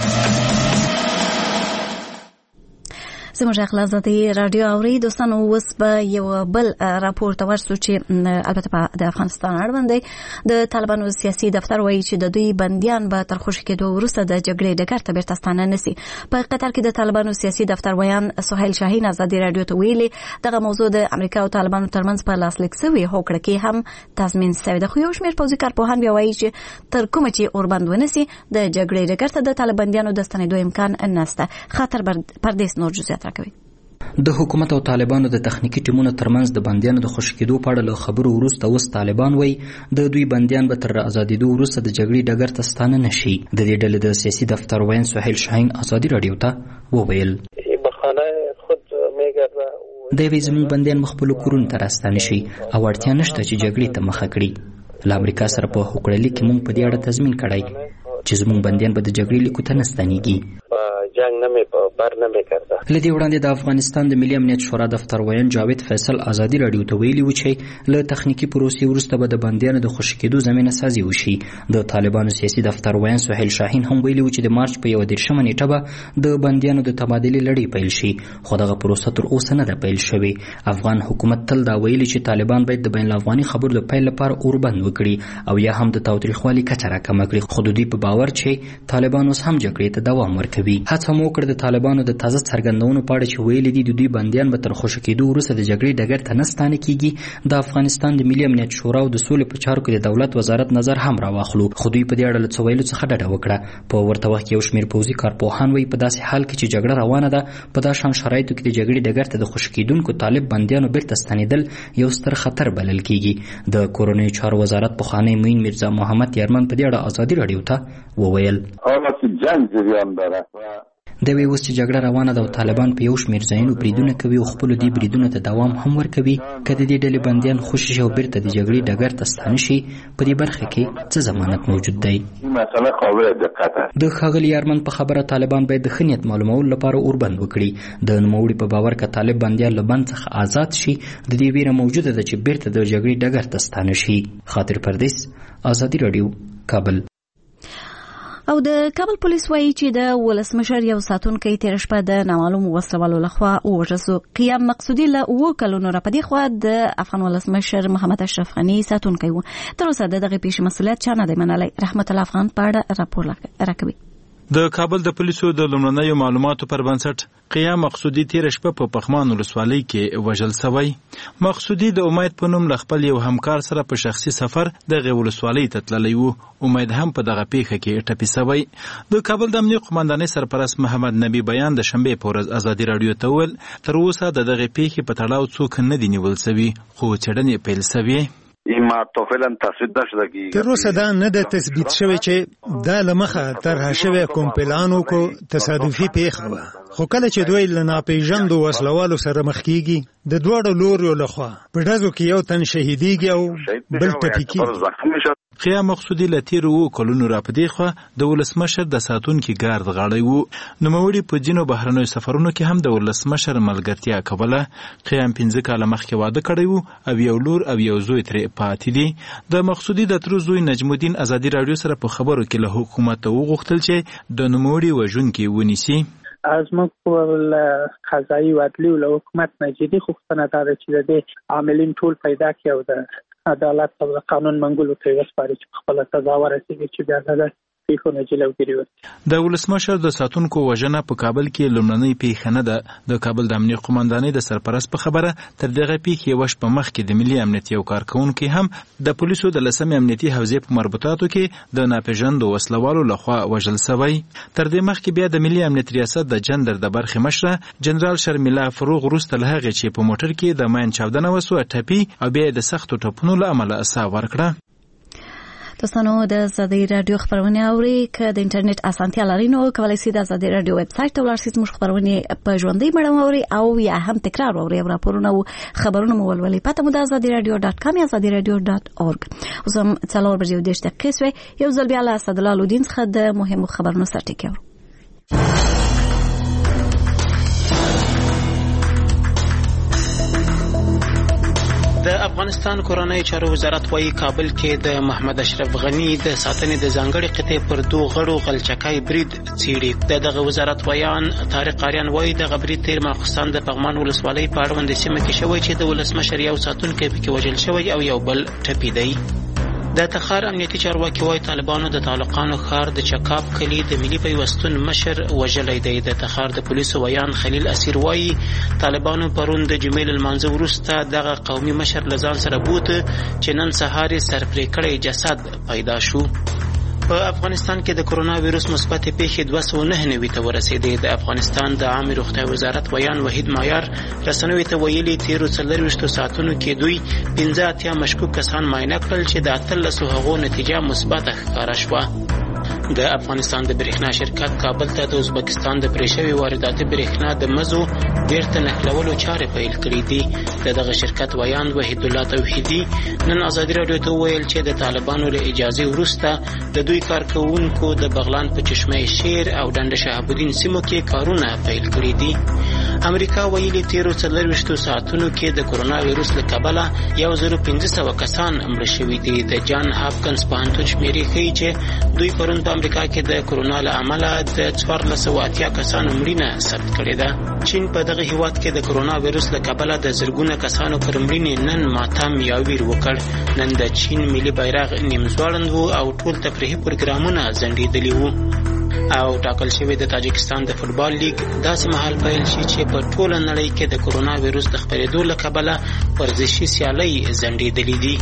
زموږ اخلاصاتي رادیو اوري دوستانو، اوس به یو بل راپور ته ورسو چې البته په د افغانستان اړوند دی. د طالبانو سیاسي دفتر وایي چې د دوی بندیان به تر خوشي کېدو وروسته د جګړې ډګر ته بیرته ستانه نسي. په قطر کې د طالبانو سیاسي دفتر ویان سهیل شاهین ازادي رادیو ته ویلي دغه موضوع د امریکا او طالبانو ترمنځ په لاسلیک شوې هوکړه کې هم تضمین شوی دی. خو یو شمېر پوځي کارپوهان بیا وایي چې تر کومه چې اوربند ونسي د جګړې ډګر ته د طالبانیانو د ستنېدو امکان نشته. خاطر پردیس نور جزئیات راکوي. د حکومت او طالبانو د تخنیکی ټیمونو ترمنځ د بندیانو د خوشي کېدو په اړه له خبرو وروسته اوس طالبان وایي د دوی بندیان به تر آزادېدو وروسته د جګړې ډګر ته ستانه نشي. د دې ډلې د سیاسي دفتر وین سهیل شاهین ازادي رادیو ته وویل د یوې زموږ بندیان مخبلو کورونو ته راستانه شي او اړتیا نشته چې جګړې ته مخه کړي. له امریکا سره په هوکړه لیک کې موږ په دې اړه تضمین کړی چې زموږ بندیان به د جګړې لیکو ته نه ستانېږي. جنگ نمی بر نمی کرده. لدی وړاندې د افغانستان د ملي امنیت شورا دفتر ویان جاوید فیصل ازادي رادیو ته ویلي و چې له تخنیکی پروسې وروسته به د بندیانو د خوشي کېدو زمینه سازي وشي. د طالبانو سیاسي دفتر ویان سهیل شاهین هم ویلي و چې د مارچ په یو دېرشمه نیټه به د بندیانو د تبادلې لړۍ پیل شي، خو دغه پروسه تر اوسه نه ده پیل شوې. افغان حکومت تل دا ویلي چې طالبان باید د بین الافغاني خبرو د پیل لپاره اوربند وکړي او یا هم د تاوتریخوالي کچه راکمه کړي، خو د دوی په باور چې طالبان اوس هم جګړې ته دوام ورکوي. هڅه مو وکړه د طالبانو د تازه څرګندونو په اړه چې ویلي دي د دوی بندیان به تر خوشي کېدو وروسته د جګړې ډګر ته نه ستانه کېږي د افغانستان د ملي امنیت شورا او د سولې په چارو کې د دولت وزارت نظر هم راواخلو، خو دوی په دې اړه له څه ویلو څخه ډډه وکړه. په ورته وخت کې یو شمېر پوځي کارپوهان وایي په داسې حال کې چې جګړه روانه ده په دا شان شرایطو کې د جګړې ډګر ته د خوشي کېدونکو طالب بندیانو بیرته ستنېدل یو ستر خطر بلل کېږي. د کورنیو چارو وزارت پخوانی معین میرزا محمد یارمن په دې اړه ازادي رادیو ته وویل د وی اوس چې جګړه روانه ده او طالبان په یو شمېر ځایونو بریدونه کوي او خپلو دې بریدونو ته دوام هم ورکوي، که د دې ډلې بندیان خوشي شي او بیرته د جګړې ډګر ته ستانه شي په دې برخه کې څه ضمانت موجود دی؟ د ښاغلي یارمن په خبره طالبان باید د ښه نیت معلومولو لپاره اوربند وکړي. د نوموړي په باور که طالب بندیان له بند څخه آزاد شي د دې ویره موجوده ده چې بیرته د جګړې ډګر ته ستانه شي. خاطر پردیس، ازادي رادیو، کابل. او د کابل پولیس وایي چې د ولسمشر یو ساتونکی تېره شپه د نامعلومو وسلوالو لخوا ووژل شو. قیام مقصودي له اوه کلونو راپدې خوا د افغان ولسمشر محمد اشرف غني ساتونکی و. تر اوسه د دغې پیښې مسؤلیت چا نه دی منلی. رحمت الله افغان په اړه راپور راکوي. د کابل د پولیسو د لومړنیو معلوماتو پر بنسټ قیام مقصودي تېره شپه په پخمان ولسوالۍ کې وژل شوی. مقصودي د امید په نوم له خپل یو همکار سره په شخصي سفر دغه ولسوالۍ ته تللی و. امید هم په دغه پیښه کې ټپي شوی. د کابل د امنیه قومندانۍ سرپرست محمد نبی بیان د شنبې په ورځ ازادي رادیو ته وویل تر اوسه د دغې پیښې په تړاو څوک نه دي نیول شوي، خو څېړنې پیل شوې. تر اوسه دا نه ده تثبیت شوی چې دا له مخه طرحه شوی کوم پلان وکړو تصادفي پیښه وه، خو کله چې دوی له ناپېژندو وسلوالو سره مخ کېږي د دواړو لوریو لخوا په ډزو کې یو تن شهیدېږي او بل ټپي کېږي. قیام مقصودي له تېرو اوو کلونو راپدې خوا د ولسمشر د ساتونکي ګارد غړی و. نوموړي په ځینو بهرنیو سفرونو کې هم د ولسمشر ملګرتیا کوله. قیام پنځه کاله مخکې واده کړی و او یو لور او یو زوی ترې پاتې دي. د مقصودي د ترو زوی نجم الدین ازادي رادیو سره په خبرو کې له حکومت وغوښتل چې د نوموړي وژونکي ونیسي. از موږ له قضایي و عدلي له حکومت نه جدي غوښتنه دا ده چې د دې عاملین ټول پیدا کړي او د عدالت او د قانون منګولو ته یې وسپاري چې خپله سزا ورسېږي چې بیا د پیښو نه جلوګیري وکړي. د ولسمشر د ساتونکو وژنه په کابل کې لومړنۍ پیښه نه ده. د کابل د امنیه قومندانۍ د سرپرست په خبره تر دغه پیښې یوه شپه مخکې د ملي امنیت یو کارکوونکی هم د پولیسو د لسمې امنیتي حوزې په مربوطاتو کې د ناپېژاندو وسلوالو لخوا وژل سوی. تر دې مخکې بیا د ملي امنیت ریاست د جندر د برخې مشره جنرال شرمیلا فروغ وروسته له هغې چې په موټر کې د ماین چاودنه وسوه ټپي او بیا د سختو ټپونو له امله ساه ورکړه. دوستانو د ازادي رادیو خبرونه اوري که د انټرنیټ اسانتیا لري نو کولای شئ د ازادي رادیو ویب سټ ته ورشئ زموږ خبرونه په ژوندۍ بڼه اوري او یا هم تکرار اوري او راپورونه او خبرونه مو ولولئ. پته مو د ازادي رادیو ډاټ کام یا ازادي رادیو ډاټ اورګ. اوس هم څلور بجې او دېرش دقیقې سوې. یو ځل بیا له اسدالله لودین څخه د مهمو خبرونو سرټکی اورو. د افغانستان کورنۍ چارو وزارت وايي کابل کې د محمد اشرف غنی د ساتنې د ځانګړي قطعې پر دوه غړو غلچکای برید څیړي. د دغه وزارت ویان طارق قاریان وايي د برید تیر ماخستان د پغمان ولسوالۍ په اړوند سیمه کې شوی چې د ولسمشر یو ساتونکی پکې وژل شوی او یو بل ټپي دی. د تخار امنیتي چارواکي وايي طالبانو د طالقانو ښار د چکاب کلي د ملي پیوستون مشر وژلی دی. د تخار د پولیسو ویان خلیل اسیر وايي طالبانو پرون د جمعې له لمانځه وروسته دغه قومي مشر له ځان سره بوته چې نن سهار یې سرپرې کړی جسد پیدا شو. په افغانستان کې د کرونا وایرس مثبت پیښې دوه سوه نهه نوي ته ورسېدې. د افغانستان د عامې روغتیا وزارت ویان وحید معیار رسنیو ته ویلي تیرو څلرویشتو ساعتونو کې دوی پنځه اتیا مشکوک کسان معاینه کړل چې د اتلسو هغو نتیجه مثبته ښکاره شوه. د افغانستان د برېښنا شرکت کابل ته د ازبکستان د پرې شوې وارداتي برېښنا د مزو بیرته نښلولو چارې پیل کړې دي. د دغه شرکت ویان وحید الله توحیدي نن ازادي راډیو ته وویل چې د طالبانو له اجازې وروسته د دوی کارکوونکو د بغلان په چشمه شیر او ډنډ شهاب الدین سیمو کې کارونه پیل کړي دي. امریکا ویلي تیرو څلرویشتو ساعتونو کې د کرونا وایرس له کبله یو زر پنځه سوه کسان مړه شوي دي. د جان هاپکنز پوهنتون شمېرې ښیي چې دوی پرون په امریکا کې د کرونا له امله د څوارلس سوه اتیا کسانو مړینه ثبت کړې ده. چین په دغه هیواد کې د کرونا وایرس له کبله د زرګونه کسانو پر مړینې نن ماتم یا ویر وکړ. نن د چین ملي بیرغ نیم ځوړند و او ټول تفریحي پروګرامونه ځنډېدلي وو. او ټاکل شوی د تاجکستان د فوټبال لیګ داسې مهال پیل شي چې په ټوله نړۍ کې د کرونا وایرس د خپرېدو له کبله ورزشي سیالۍ ځنډېدلې دي.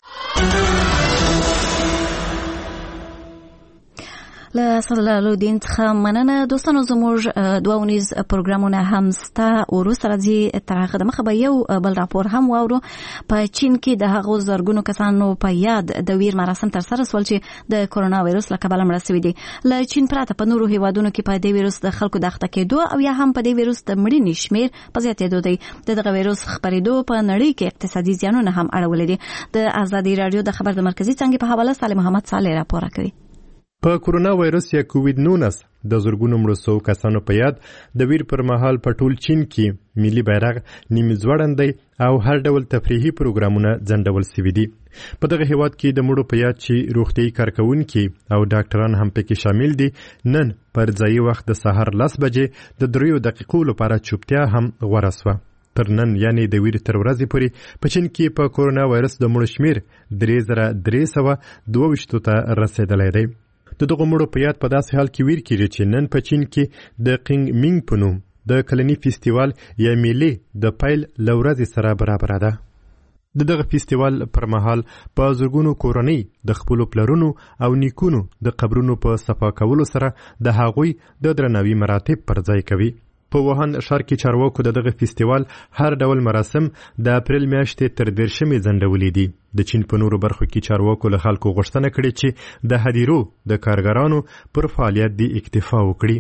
له اسدالله لودین څخه مننه. دوستانو زموږ دوه اونیز پروګرامونه هم سته. وروسته راځي تر هغه دمخه به یو بل راپور هم واورو. په چین کې د هغو زرګونو کسانو په یاد د ویر مراسم ترسره سول چې د کرونا وایرس له کبله مړه سوي دي. له چین پرته په نورو هیوادونو کې په دې ویروس د خلکو د اخته کېدو او یا هم په دې ویروس د مړینې شمېر په زیاتېدو دی. د دغه ویروس خپرېدو په نړۍ کې اقتصادي زیانونه هم اړولي دي. د ازادي راډیو د خبر د مرکزي څانګې په حواله صالح محمد صالح راپور کوي. په کورونا وایرس یا کووید نولس د زرګونو مړو سوو کسانو په یاد د ویر پر مهال په ټول چین کې ملي بیرغ نیم ځوړند دی او هر ډول تفریحي پروګرامونه ځنډول سوي دي. په دغه هیواد کې د مړو په یاد چې روغتیايي کارکوونکي او ډاکټران هم پکې شامل دي نن پر ځایي وخت د سهار لس بجې د دریو دقیقو لپاره چوپتیا هم غوره سوه. تر نن یعنی د ویر تر ورځې پورې په چین کې په کورونا وایرس د مړو شمیر درې زره درې سوه دوه ویشتو ته رسېدلی دی. د دغه مړو په یاد په داسې حال کې ویر کېږي چې نن په چین کې د قینګ مینګ په نوم د کلني فیستیوال یا میلې د پیل له ورځې سره برابره ده. د دغه فیستیوال پر مهال په زرګونو کورنۍ د خپلو پلرونو او نیکونو د قبرونو په صفا کولو سره د هغوی د درناوي مراتب پر ځای کوي. په ووهان ښار کې چارواکو د دغه فیستیوال هر ډول مراسم د اپریل میاشتې تر دیرشمې ځنډولي دي. د چین په نورو برخو کې چارواکو له خلکو غوښتنه کړې چې د هدیرو د کارګرانو پر فعالیت دې اکتفا وکړي.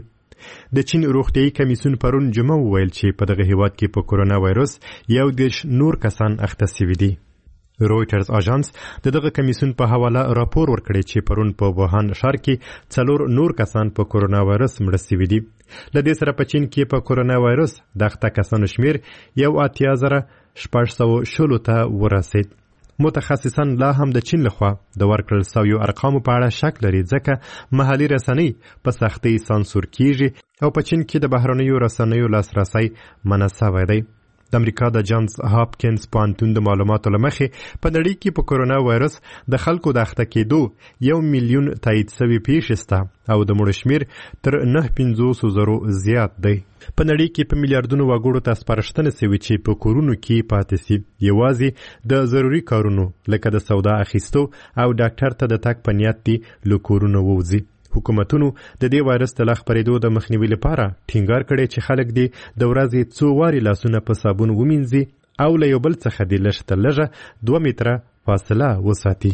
د چین روغتیايي کمیسیون پرون جمعه وویل چې په دغه هیواد کې په کورونا وایرس یو دېرش نور کسان اخته سوي دي. رویټرز اژانس د دغه کمیسیون په حواله راپور ورکړی چې پرون په ووهان ښار کې څلور نور کسان په کورونا وایرس مړه سوي دي. له دې سره په چین کې په کورونا وایرس د اخته کسانو شمیر یو اتیا زره شپږ سوه شلو ته ورسېد. متخصصان لا هم د چین لخوا د ورکړل سویو ارقامو په اړه شک لري ځکه محلي رسنۍ په سختۍ سانسور کیږي او په چین کې د بهرنیو رسنیو لاسرسی منع سوی دی. د امریکا د جانز هاپکینز پوهنتون د معلوماتو له مخې په نړۍ کې په کورونا وایرس د خلکو د اخته کېدو یو میلیون تایید سوي پیښې شته او د مړو شمېر تر نه پنځوسو زرو زیات دی. په نړۍ کې په میلیارډونو وګړو ته سپارښتنه سوي چې په کورونو کې پاتې سي، یوازې د ضروري کارونو لکه د سودا اخیستو او ډاکټر ته د تګ په نیت دي له کورونو ووځي. حکومتونو د دې وایرس د لا خپرېدو د مخنیوي لپاره ټینګار کړی چې خلک دې د ورځې څو وارې لاسونه په صابون ومینځي او له یو بل څخه دې لږ تر لږه دوه متره فاصله وساتي.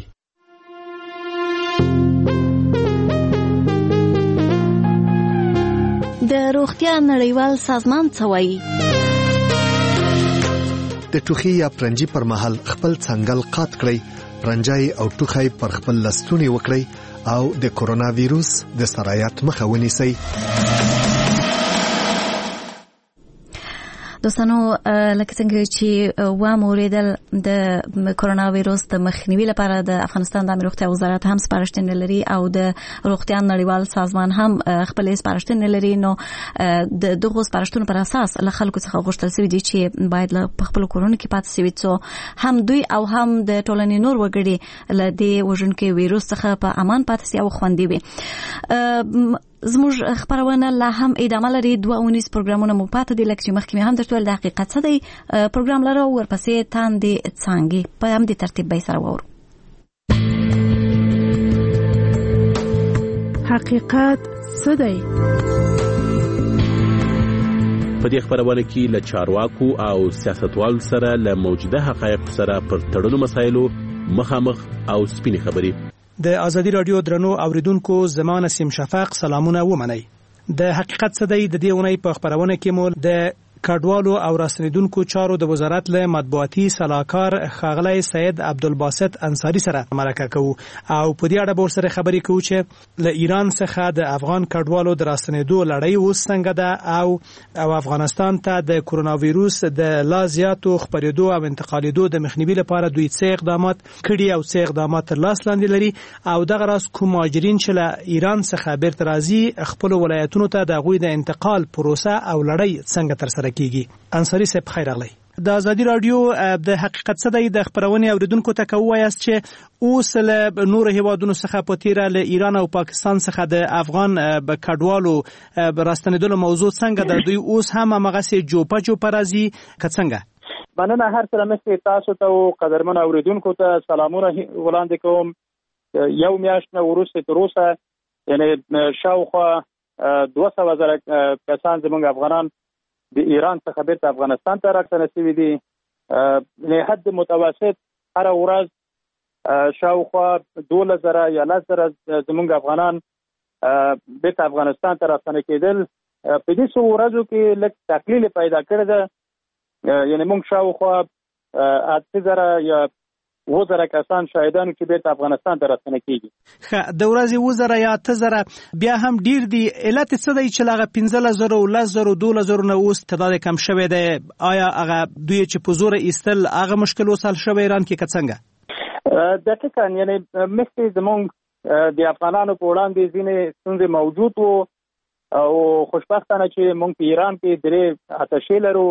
د روغتیا نړیوال سازمان څه وایي؟ د ټوخي یا پرنجي پر مهال خپل څنګل قات کړئ، پرنجای او ټوخی پر خپل لستونی وکړئ او د کورونا ویروس د سرایت مخه ونیسئ. دوستانو لکه څنګه چې واموریدل د کورونا ویروس د مخنیوي لپاره د افغانستان د روغتیا وزارت هم سپارښتنې لري او د روغتیا نړیوال سازمان هم خپل سپارښتنې لري. نو د دغه سپارښتنو پر اساس له خلکو څخه غوښتل شوی دی چې باید له خپل کورونو کې پاتې شي څو هم دوی او هم د ټولنې نور وګړي له دې وژونکي ویروس څخه په امان پاتې شي او خوندي وي. زموږ خبرونه لا هم ادامه لري. دوه اونیز پروګرامونه مو پاتې دي، لکه چې مخکې مې هم درته ویل د حقیقت څه دی پروګرام لرو، ورپسې تاندې څانګې په همدې ترتیب به یې سره واورو. حقیقت څه دی؟ په دې خبرونه کې له چارواکو او سیاستوالو سره له موجوده حقایقو سره پر تړلو مسایلو مخامخ او سپینې خبرې. د ازادي رادیو درنو اوریدونکو زما نسیم شفاق سلامونه ومنئ. د حقیقت څه دی د دې اونۍ په خبرونه کې مو د کډوالو او راسنیدونکو چارو د وزارت له مطبوعاتي سلاکار ښاغلی سید عبدالباسط انصاری سره مرکه کوو او په دې اړه به ورسره خبرې کوو چې له ایران څخه د افغان کډوالو د راستنېدو لړۍ اوس څنګه ده او او افغانستان ته د کورونا ویروس د لا زیاتو خپرېدو او انتقالېدو د مخنیوي لپاره دوی څه اقدامات کړي او څه اقدامات تر لاس لاندې لري او دغه راز کوم مهاجرین چې له ایران څخه بیرته راځي خپل ولایتونو ته د هغوی د انتقال پروسه او لړۍ څنګه ترسره کیږي. انصاری صاحب خیر اغلی. د ازادي رادیو د حقیقت څه دی د خبرونې اوریدونکو ته کوایاست چې اوس له نور هیوادونو څخه په تیره له ایران او پاکستان څخه د افغان کډوالو راستنېدلو موضوع څنګه ده؟ دوی اوس هم همغسې جوپه جوپه راځي که څنګه؟ مننه. هر څه مخکې تاسو ته او قدرمن اوریدونکو ته سلامونه وړاندې کوم. یو میاشت نه وروسته تر اوسه یعنې شاوخوا دوه سوه زره کسان زموږ افغانان د ایران څخه بیرته افغانستان ته راستنه شوي دي. له حد متوسط هره ورځ شاوخوا دولس زره یا لس زره زموږ افغانان بیرته افغانستان ته راستنه کېدل. په دې څو ورځو کې لږ تقلیل پیدا کړی ده، یعنې موږ شاوخوا اته زره یا اووه زره کسان شاهدانو چې بیرته افغانستان ته راستنه کېږي. ښه، د ورځې اووه زره یا اته زره بیا هم ډېر دي. علت څه دی چې له هغه پنځلس زرو لس زرو دولس زرو نه اوس تعداد کم شوی دی؟ آیا هغه دوی چې په زوره ایستل هغه مشکل اوس حل شوی ایران کې که څنګه؟ دقیقاً، یعنې مخکې زموږ د افغانانو په وړاندې ځینې ستونزې موجود وو او خوشبختانه چې موږ په ایران کې درې اتشې لرو،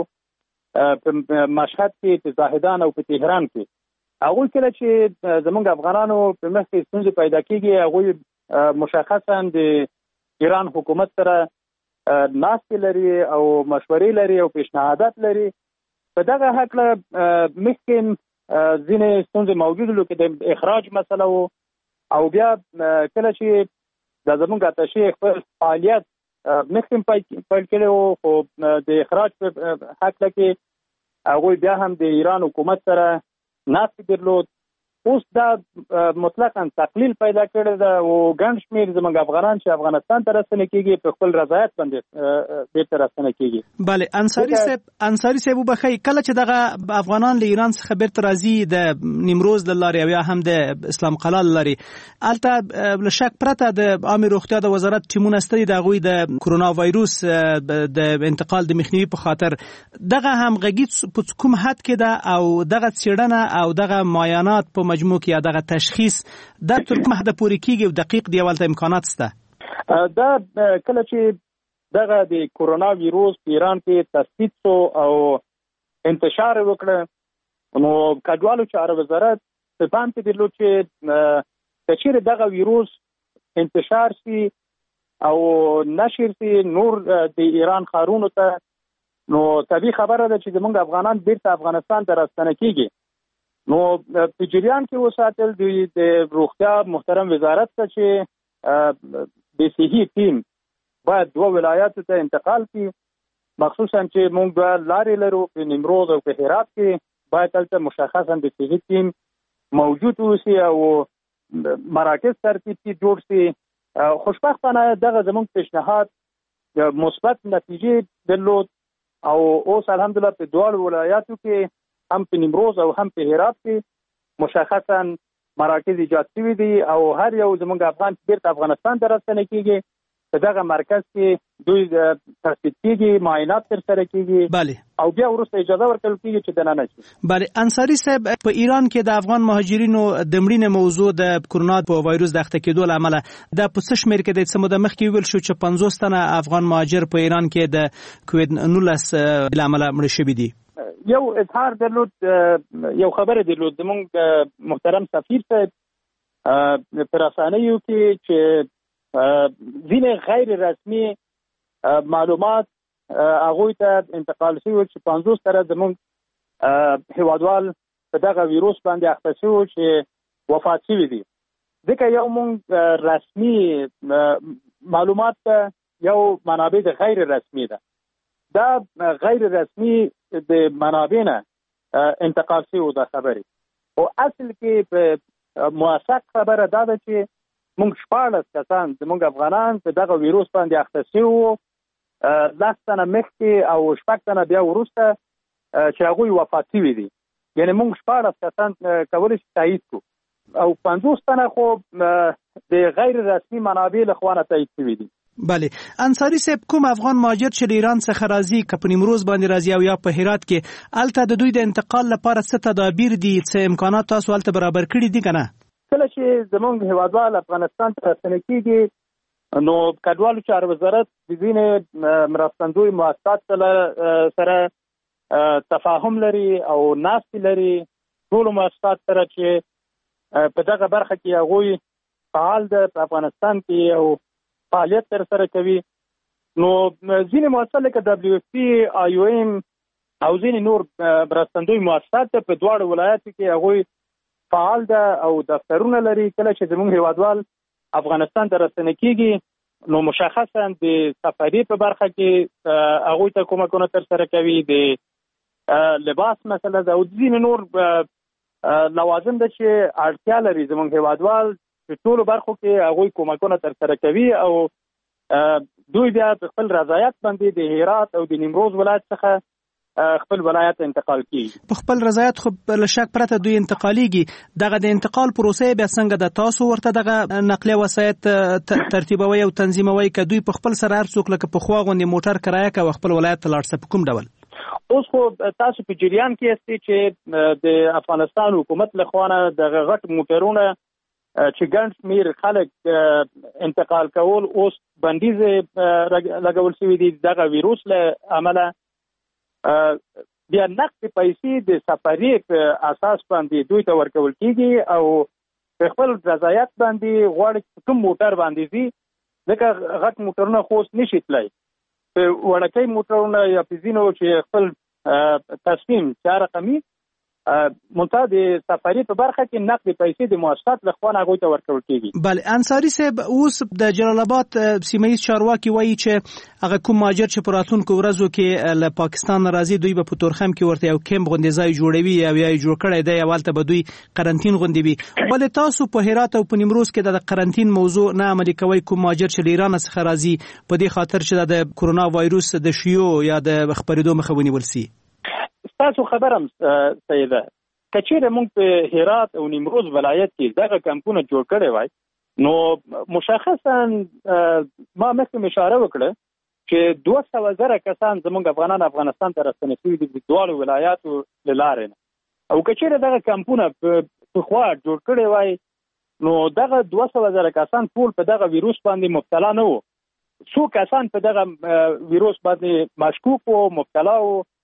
په مشهد کې، په زاهدان او په تهران کې. هغوی کله چې زموږ افغانانو په مخ کې ستونزې پیدا کېږي هغوی مشخصا د ایران حکومت سره ناستې لري او مشورې لري او پیشنهادات لري. په دغه هکله مخکې ځینې ستونزې موجود وو کې د اخراج مسله وو او بیا کله چې د زموږ اتشې خپل فعالیت مخکې پیل کړی وو خو د اخراج په هکله کې هغوی بیا هم د ایران حکومت سره ناستې درلود. اوس دا مطلقاً تقلیل پیدا کړی ده او ګڼ شمېر زموږ افغانان چې افغانستان ته راستنه کېږي په خپل رضایت باندې بیرته راستنه کېږي. بله، انصاري صاحب انصاري صاحب وبخئ، کله چې دغه افغانان له ایران څخه بیرته راځي د نیمروز له لارې او یا هم د اسلام قلعه له لارې، هلته له شک پرته د عامې روغتیا د وزارت ټیمونه سته دي د هغوی د کورونا وایروس د انتقال د مخنیوي په خاطر. دغه همغږي په کوم حد کې ده او دغه څېړنه او دغه معاینات په مجموع کې یا دغه تشخیص دا تر کومه حده پورې کېږي او دقیق دی ولته امکانات شته؟ دا کله چې دغه د کورونا ویروس په ایران کې تثبیت شو او انتشار وکړه نو کډوالو چارو وزارت په پام کې درلود چې کچیر دغه ویروس انتشار شي او نشر شي نور د ایران خارونو ته نو طبيعي خبره ده چې زموږ افغانان بیرته افغانستان ته راستنه کیږي نو په جریان کې وساتل د روغتیا محترم وزارت ته چې د صحي ټیم باید دوه ولایاتو ته انتقال کړي مخصوصا چې موږ لارې لرو په نیمروز او په هرات کې باید تلته مشخصا د صحي ټیم موجود اوسي او مراکز ترتیب کې جوړ شي خوشبختانه دغه زموږ پیشنهاد مثبت نتیجې درلود او اوس الحمدلله په دواړو ولایاتو کې هم په نیمروز او هم په هرات کې مشخصا مراکز ایجاد شوي دي او هر یو زموږ افغان چې بیرته افغانستان ته راستنه کیږي په دغه مرکز کې دوی ترتیب کیږي معاینات ترسره کیږي بله او بیا وروسته اجازه ورکول کیږي چې دننه شي بله انصاری صاحب په ایران کې د افغان مهاجرینو د مړینې موضوع د کورونا په وایروس د اخته کېدو له امله د په څه شمېر کې د څه موده مخکې ویل شو چې پنځوس تنه افغان مهاجر په ایران کې د کووید نولس له امله مړه شوي دي یو اظهار درلود یو خبره درلود زموږ محترم سفیر صاحب په رسنیو کې چې ځینې غیر رسمي معلومات هغوی ته انتقال شوي چې پنځوس تنه زموږ هیوادوال په دغه ویروس باندې اخته شوي چې وفات شوي دي ځکه یو موږ رسمي معلومات ته یو منابع د غیر رسمي ده دا غیر رسمي د منابع نه انتقال شوي د خبرې او اصل کې په موثق خبره دا ده چې موږ شپاړس کسان زموږ افغانان په دغه ویروس باندې اخته شوي وو لس تنه مخکې او شپږ تنه بیا وروسته چې هغوی وفات شوي دي یعنې موږ شپاړس کسان کولی شي تایید کړو او پنځوس تنه خو د غیر رسمي منابع له خوا نه تایید شوي دي بله انصاری صاحب کوم افغان مهاجر چې له ایران څخه راځي که په نیمروز باندې راځي او یا په هرات کې هلته د دوی د انتقال لپاره څه تدابیر دي څه امکانات تاسو هلته برابر کړي دي که نه کله چې زموږ هیوادوال افغانستان ته راستنه کیږي نو کډوالو چارو وزارت د ځینې مرستندوی مؤسسات سره تفاهم لري او ناستې لري ټولو مؤسسات سره چې په دغه برخه کې هغوی فعال ده په افغانستان کې او فعالیت تر سره کوي نو ځینې مؤسسات لکه دبلیو اف پی آی او ایم او ځینې نور مرستندوی مؤسسات په دواړو ولایاتو کې هغوی فعال ده او دفترونه لري کله چې زموږ هیوادوال افغانستان ته راستنه کیږي نو مشخصا د سفري په برخه کې هغوی ته کومکونه تر سره کوي د لباس مسله ده او ځینې نور لوازم ده چې اړتیا لري زموږ هیوادوال په ټولو برخو کې هغوی کومکونه تر سره کوي او دوی بیا په خپل رضایت باندې د هرات او د نیمروز ولایت څخه خپل ولایت انتقال کیږي په خپل رضایت خو له شک پرته دوی انتقالیږي دغه د انتقال پروسه بیا څنګه د تاسو ورته دغه نقلیه وسایط ترتیبوي او تنظیموي که دوی په خپل سره هر څوک لکه پخوا غوندې موټر کرایه کوي خپل ولایت ته لاړ شه په کوم ډول اوس خو تاسو په جریان کې یاستئ چې د افغانستان حکومت له خوا نه دغه غټ موټرونه چې ګڼ شمېر خلک انتقال کول اوس بندیزې لګول شوي دي دغه ویروس له امله بیا نقد پیسې د سفري په اساس باندې دوی ته ورکول کیږي او په خپل رضایت باندې غواړي کوم موټر باندې ځي ځکه غټ موټرونه خو اوس نشي تللی په وړکۍ موټرونه یا په ځینو چې خپل تصمیم چا رقمي منتها د سفري په برخه کې نقد پیسې د مؤسسات له خوا نه هغوی ته ورکول کیږي بله انصاري صاحب اوس د جلال آباد سیمه ییز چارواکي وایي چې هغه کوم مهاجر چې په راتلونکو ورځو کې له پاکستان نه راځي دوی به په تورخم کې ورته یو کیمپ غوندې ځای جوړوي او یا یې جوړ کړی دی او هلته به دوی قرنطین غوندې وي ولې تاسو په هرات او په نیمروز کې د قرنطین موضوع نه عملي کوئ کوم مهاجر چې له ایران څخه راځي په دې خاطر چې د کرونا وایروس د شیو یا د خپرېدو مخه ونیول سي تاسو خبرم سیده کچېره موږ په هرات او نیمروز ولایت کې دغه کمپونه جوړ کړي وای نو مشخصا ما مخکې اشاره وکړه چې دوه سوه زره کسان زموږ افغانان افغانستان ته راستنه شوي دي د دواړو ولایاتو له لارې نه او کچېره دغه کمپونه په خوا جوړ کړي وای نو دغه دوه سوه زره کسان ټول په دغه ویروس باندې مبتلا نه وو څو کسان په دغه ویروس باندې مشکوک او مبتلا وو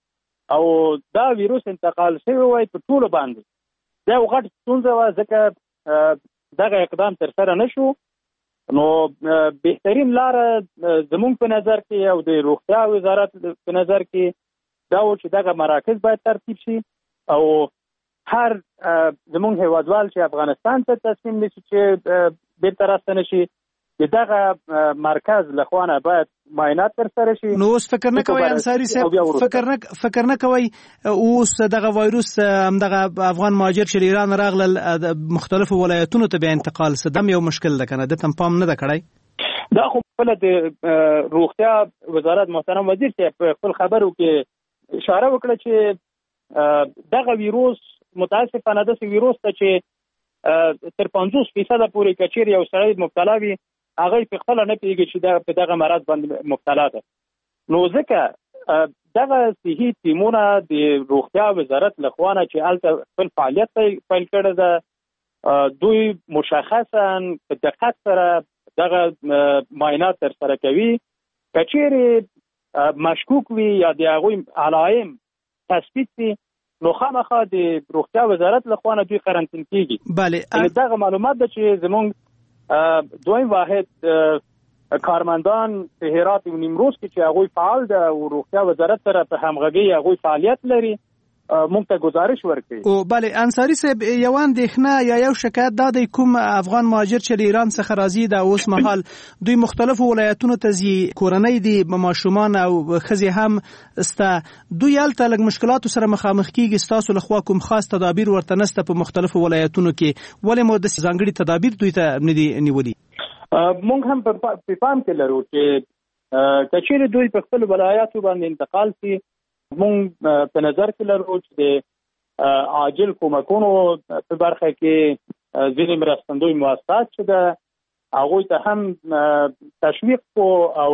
او دا ویروس انتقال شوی وای په ټولو باندې دا یو غټ ستونزه وه ځکه دغه اقدام تر سره نه شو. نو بهترین لاره زمونږ په نظر کې او د روغتیا وزارت په نظر کې دا و چې دغه مراکز باید ترتیب شي او هر زمونږ هیوادوال چې افغانستان ته تصمیم نیسي چې بیرته راستنه شي د دغه مرکز لخوا نه باید معاینات ترسره شي. نو اوس فکر نه کوئ انصاري صاحب فکر نه فکر نه کوئ اوس دغه وایروس همدغه افغان مهاجر چې ایران راغلل مختلفو ولایتونو ته بیا انتقال څه دم یو مشکل ده کنه د تم پام نه ده کړی؟ دا خو خپله د روغتیا وزارت محترم وزیر صاحب په خپل خبرو کې اشاره وکړه چې دغه ویروس متاسفانه داسې ویروس ته چې تر پنځوس فیصده پورې که چیرې یو سړی مبتلا وي هغه په خپله نه پوهېږي چې په دغه مرض باندې مبتلا ده. نو ځکه دغه صحي ټیمونه د روغتیا وزارت لخوا نه چې هلته خپل فعالیت پیل کړی ده دوی مشخصا په دقت سره دغه معاینات ترسره کوي. که چیرې مشکوک وي یا د هغوی علایم تثبیت وي نو خامخا د روغتیا وزارت لخوا نه دوی قرنطین کیږي. بله دغه معلومات ده چې زمونږ دویم واحد کارمندان په هرات او نیمروز کې چې هغوی فعال ده او روغتیا وزارت سره په همغږي هغوی فعالیت لري موږ ته گزارش ورکړي. او بله انصاري صاحب یو اندېښنه یا یو شکایت دا دی کوم افغان مهاجر چې له ایران څخه راځي دا اوس مهال دوی مختلفو ولایتونو ته ځي کورنۍ دي ماشومان او ښځې هم سته دوی هلته لږ مشکلاتو سره مخامخ کیږي ستاسو لخوا کوم خاص تدابیر ورته نشته په مختلفو ولایتونو کې ولې مو داسې ځانګړي تدابیر دوی ته نه دي نیولي؟ موږ هم په پام کې لرو چې که چیرې دوی په خپل ولایاتو باندې انتقال شي مونږ په نظر کې لرو چې د عاجل کومکونو په برخه کې ځینې مرستندوی مؤسسات چې ده هغوی ته هم تشویق کو او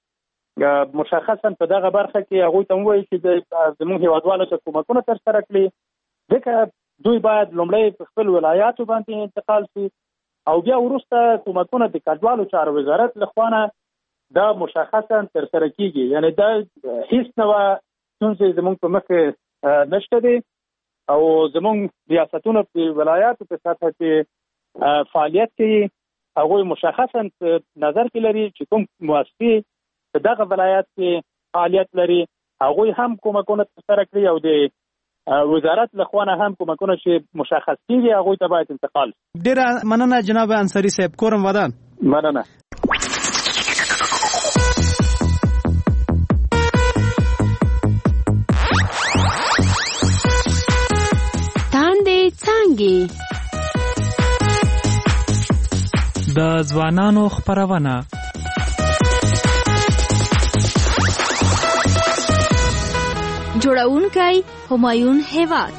مشخصا په دغه برخه کې هغوی ته ووایي چې زموږ هیوادوالو ته کومکونه ترسره کړي ځکه دوی باید لومړی په خپل ولایاتو باندې انتقال شي او بیا وروسته کومکونه د کډوالو چارو وزارت لخوا نه دا مشخصا ترسره کیږي. یعنی دا هیڅ نوع ستونزې زمونږ په مخ نشته دي او زمونږ ریاستونه په ولایاتو په سطحه کې فعالیت کوي هغوی مشخصا په نظر کې لري چې کوم مؤسسې په دغه ولایت کې فعالیت لري هغوی هم کومکونه ترسره کړي او د وزارت لخوا نه هم کومکونه چې مشخص کیږي هغوی ته باید انتقال. ډېره مننه جناب انصاري صاحب کورم ودان. مننه. د ځوانانو خپرونه جوړونکی همایون هیواد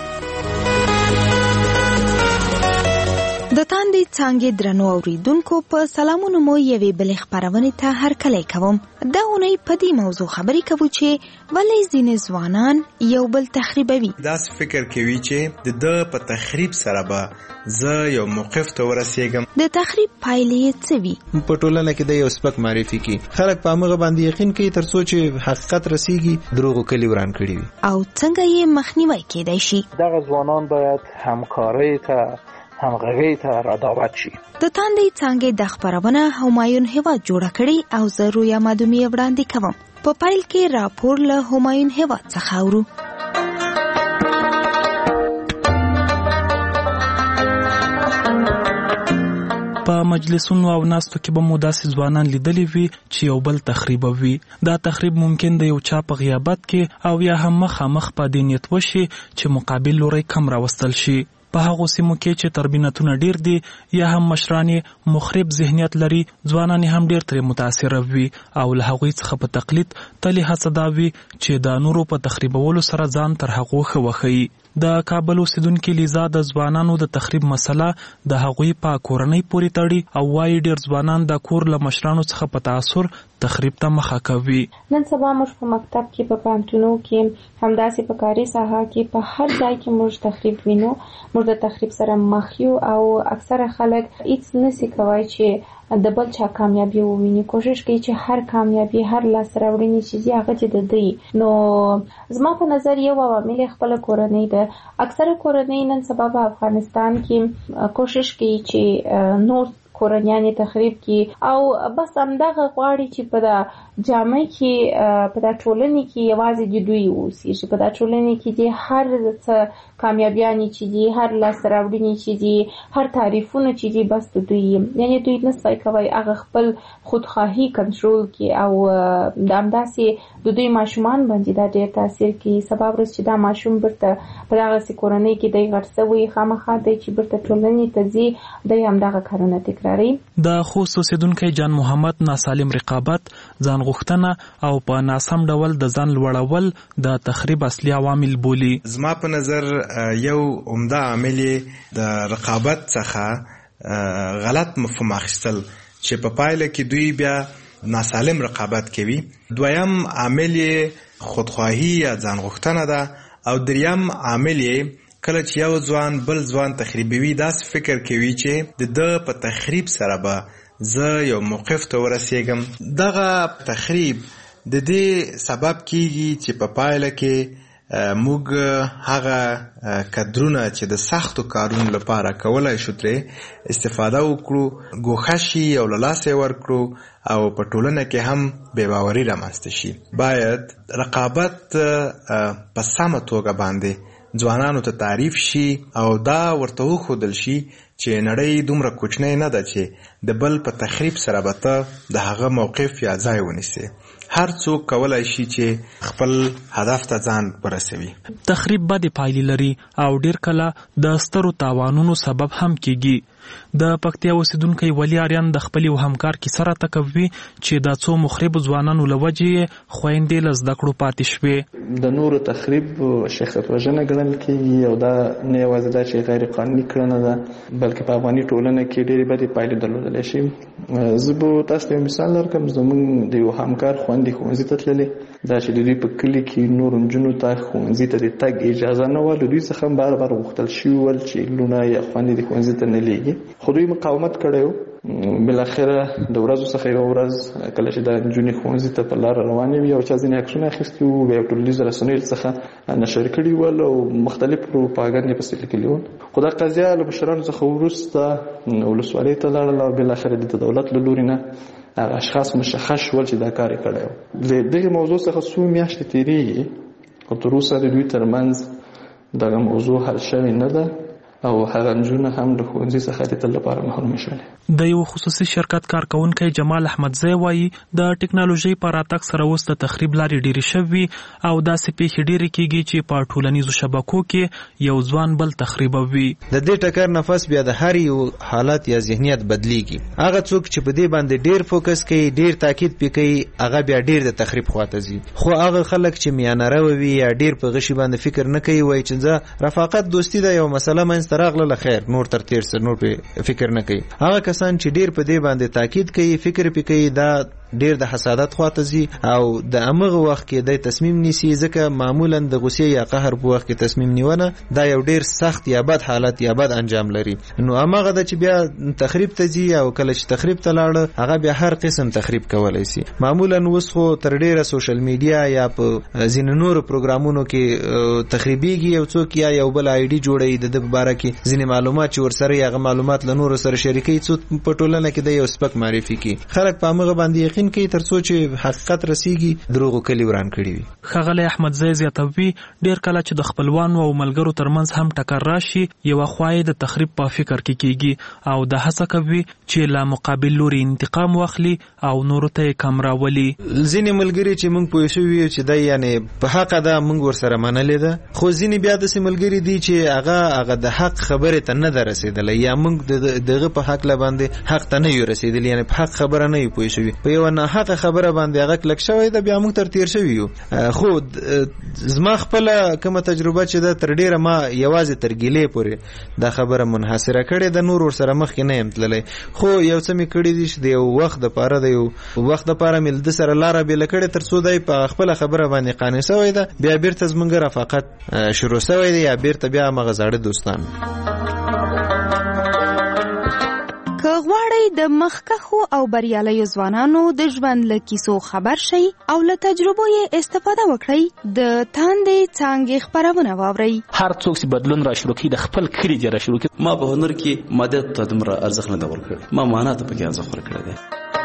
د تاندې څانګې درنو اوریدونکو په سلامونو مو یوې بلې خپرونې ته هرکلی کوم. دا اونۍ په دې موضوع خبرې کوو چې ولې ځینې ځوانان یو بل تخریبوي. داسې فکر کوي چې د ده په تخریب سره به زه یو موقف ته ورسېږم. د تخریب پایلې یې څه وي؟ په ټولنه کې د یو سپک معرفي کی خلک په هغه باندې یقین کوي تر څو چې حقیقت رسیږي دروغ کلی وران کړي وي. او څنګه یې مخنیوی کېدای شي؟ دغه ځوانان باید همکارۍ ته همغږۍ ته رادعوت شي. د تاندې څانګې د خپرونه همایون هیواد جوړه کړې او زه رویا مادومي وړاندې کوم. په پیل کې راپور له همایون هیواد څخه اورو. په مجلسونو او ناستو کې به مو داسې ځوانان لیدلی وي چې یو بل تخریبوي. دا تخریب ممکن د یو چا په غیابت کې او یا هم مخامخ په دې نیت وشي چې مقابل لوری کم راوستل شي. په هغو سیمو کې چې تربینتونه ډیر دي یا هم مشران مخرب ذهنیت لري ځوانان هم ډیر ترې متاثره وي او له هغوی څخه په تقلید تلې هڅه دا وي چې د نورو په تخریبولو سره ځان تر هغو ښه وښیي. د کابل اوسیدونکي لیزا د ځوانانو د تخریب مسله د هغوی په کورنۍ پورې تړي او وایي ډیر ځوانان د کور له مشرانو څخه په تاثر تخریب ته مخه کوي. نن سبا موږ په مکتب کې په پانتونو کې همداسې په کاري ساحه کې په هر ځای کې موږ تخریب وینو. موږ د تخریب سره مخ یو او اکثره خلک هیڅ نشي کوي چې د بل چا کامیابی وویني. کوشش کوي چې هر کامیابی هر لاس راوړنی چې هغه چې د دی. نو زما په نظر یو عوامل خپل کورنۍ ده. اکثره کورنۍ نن سبا په افغانستان کې کوشش کوي چې نور کورنیان تخریب کی او بس همدغه غواړي چې په د جامع کې په د ټولنې کې یوازې د دوی اوسي، چې په د ټولنې کې د هر څه کامیابیانی چې دي، هر لاس راوړنی چې دي، هر تعریفونه چې دي بس د دوی، یعنی دوی نسوي کوي هغه خپل خودخواهی کنټرول کی او د همداسې د دوی ماشومان باندې دا ډېر تاثیر کوي. سبب ورس چې دا ماشوم برته په دغه کورنۍ کې دی غړسوي خامخا دی چې برته ټولنې ته ځي د همدغه کارونه تکراري. د خوست اوسیدونکي جان محمد ناسالم رقابت، ځان غوښتنه او په ناسم ډول د ځان لوړول د تخریب اصلي عوامل بولي. زما په نظر یو عمده عامل د رقابت څخه غلط مفهوم اخیستل چې په پایله کې دوی بیا ناسالم رقابت کوي. دویم عامل خودخواهی یا ځان غوښتنه ده او دریم عامل کله چې یو ځوان بل ځوان تخریبوي داسې فکر کوي چې د ده په تخریب سره به زه یو موقف ته ورسیږم. دغه تخریب د دې سبب کیږي چې په پایله کې موږ هغه کدرونه چې د سختو کارونو لپاره کولای شو ترې استفاده وکړو ګوښه شي او له لاسه ورکړو او په ټولنه کې هم بې باوري رامنځته شي. باید رقابت په سمه توګه باندې ځوانانو ته تعریف شي او دا ورته وښودل شي چې نړۍ دومره کوچنۍ نه ده چې د بل په تخریب سره به ته د هغه موقف یا ځای ونیسي. هر څوک کولای شي چې خپل هدف ته ځان ورسوي. تخریب بدې پایلې لري او ډیر کله د سترو تاوانونو سبب هم کیږي. د پکتیا اوسیدونکي ولی اریان د خپل یو همکار کیسه راته کوي چې د څو مخرب ځوانانو له وجې خويندې له زده کړو پاتې شوې. د نورو تخریب شخصیت وژنه ګڼل کېږي او دا نه یوازې دا چې غیر قانوني کړنه ده بلکې په افغاني ټولنه کې ډېرې بدې پایلې درلودلی شي. زه به تاسو ته مثال درکړم. زموږ د یو همکار خویندې ښوونځي ته تللې، دا چې د دوی په کلي کې نور نجونو ته ښوونځي ته د تګ اجازه نه وه. له دوی څخه هم بار بار غوښتل شوي ول چې لونه یا خویندې د ښوونځي ته نه لیږي، خو دوی مقاومت کړی و. بالاخره د ورځو څخه یوه ورځ کله چې دا نجونې ښوونځي ته په لاره روانې وي او چا ځینې عکسونه اخیستي وو، بیا یو ټولنیزو رسنیو څخه نشر کړي ول او مختلف پروپاګند یې پسې لیکلي ول. خو دا قضیه له مشرانو څخه وروسته ولسوالۍ ته لاړله او بالاخره د دولت له لوري نه هغه اشخاص مشخص شول چې دا کار یې کړی و. د دغې موضوع څخه څو میاشتې تېرېږي خو تر اوسه د دوی ترمنځ دغه موضوع حل شوې نه ده او هغه نجونه هم د ښوونځي څخه د تل لپاره محرومې شولې. د یو خصوصي شرکت کارکونکی جمال احمدزی وایي د ټکنالوژي په راتګ سره اوس د تخریب لارې ډېرې شوي او داسې پیښې ډېرې کېږي چې په ټولنیزو شبکو کې یو ځوان بل تخریبوي. د دې ټکر نفس بیا د هر یو حالت یا ذهنیت بدلیږي. هغه څوک چې په دې باندې ډېر فوکس کوي، ډېر تاکید پې کوي، هغه بیا ډېر د تخریب خواته ځي. خو هغه خلک چې میانه روه وي یا ډېر په غشي باندې فکر نه کوي، وایي چې زه رفاقت دوستي ده یو مسله منځ راغله خیر نور تر تیر سر نور په فکر نه کوي. هغه کسان چې ډیر په دې باندې تاکید کوي، فکر پې کوي، دا ډیر د حسادت خواته ځي او د امغه وخت کې د تصمیم نیسي. ځکه معمولا د غصې یا قهر په وخت کې تصمیم نیونه دا یو ډیر سخت یا بد حالت یا بد انجام لري. نو امغه د چې بیا تخریب ته ځي او کله چې تخریب ته لاړ هغه بیا هر قسم تخریب کولای شي. معمولا اوس خو تر ډیره سوشل میډیا یا په ځینو نورو پروګرامونو کې تخریبيږي. یو څوک یا یو بل آی ډي جوړي د د باره کې ځینې معلومات چې ورسره هغه معلومات له نورو سره شریکي څو په ټولنه کې د یو سپک معرفي کی خلک په امغه باندې یقین کوي تر څو چې حقیقت رسیږي دروغ کلی وران کړی وي. ښاغلی احمدزی زیاتوي ډیر کله چې د خپلوانو او ملګرو ترمنځ هم ټکر راشي یو خوای د تخریب په فکر کې کیږي او د هڅه کوي چې لا مقابل لوري انتقام واخلي او نور ته کم راولي. ځینې ملګری چې موږ پوه شو چې دا یعنی په حق ده موږ ورسره منلې ده، خو ځینې بیا د ملګری دي چې هغه هغه د حق خبره ته نه رسیدلې یا موږ دغه په حق لا باندې حق ته نه یو رسیدلې، یعنی په حق خبره نه یو پوه شو. په یو یو ناحقه خبره باندې هغه کلک شوی ده بیا موږ تر تیر شوي یو. خو زما خپله کومه تجربه چې ده تر ډیره ما یوازې تر ګیلې پورې دا خبره منحصره کړې ده، نور ورسره مخکې نه یم تللی. خو یو څه مې کړي دي چې د یو وخت دپاره د یو وخت دپاره مې له ده سره لاره بېله کړې تر څو دی په خپله خبره باندې قانع سوی ده، بیا بیرته زموږ رفاقت شروع سوی دی یا بیرته بیا همغه زاړه دوستان. که غواړئ د مخکښو او بریالیو ځوانانو د ژوند له کیسو خبر شئ او له تجربو یې استفاده وکړئ، د تاندې څانګې خپرونه واورئ. هر څوک چې بدلون را شروع کړي د خپل کلي دې را شروع کړي. ما په هنر کې مادیت ته دومره ارزښت نه دی ورکړی، ما معنا ته پکې ارزښت ورکړی دی.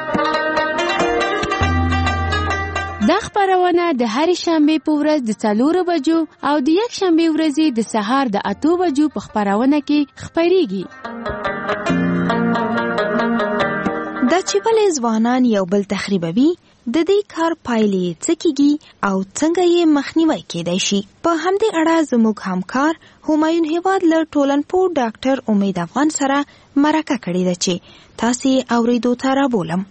دا خپرونه د هرې شنبې په ورځ د څلورو بجو او د یک شنبې ورځې د سهار د اتو بجو په خپرونه کې خپریږي. دا چې ولې ځوانان یو بل تخریبوي، د دې کار پایلې څه کیږي او څنګه یې مخنیوی کیدای شي، په همدې اړه زموږ همکار همایون هیواد له ټولنپوه ډاکټر امید افغان سره مرکه کړې ده چې تاسې اورېدو ته رابولم.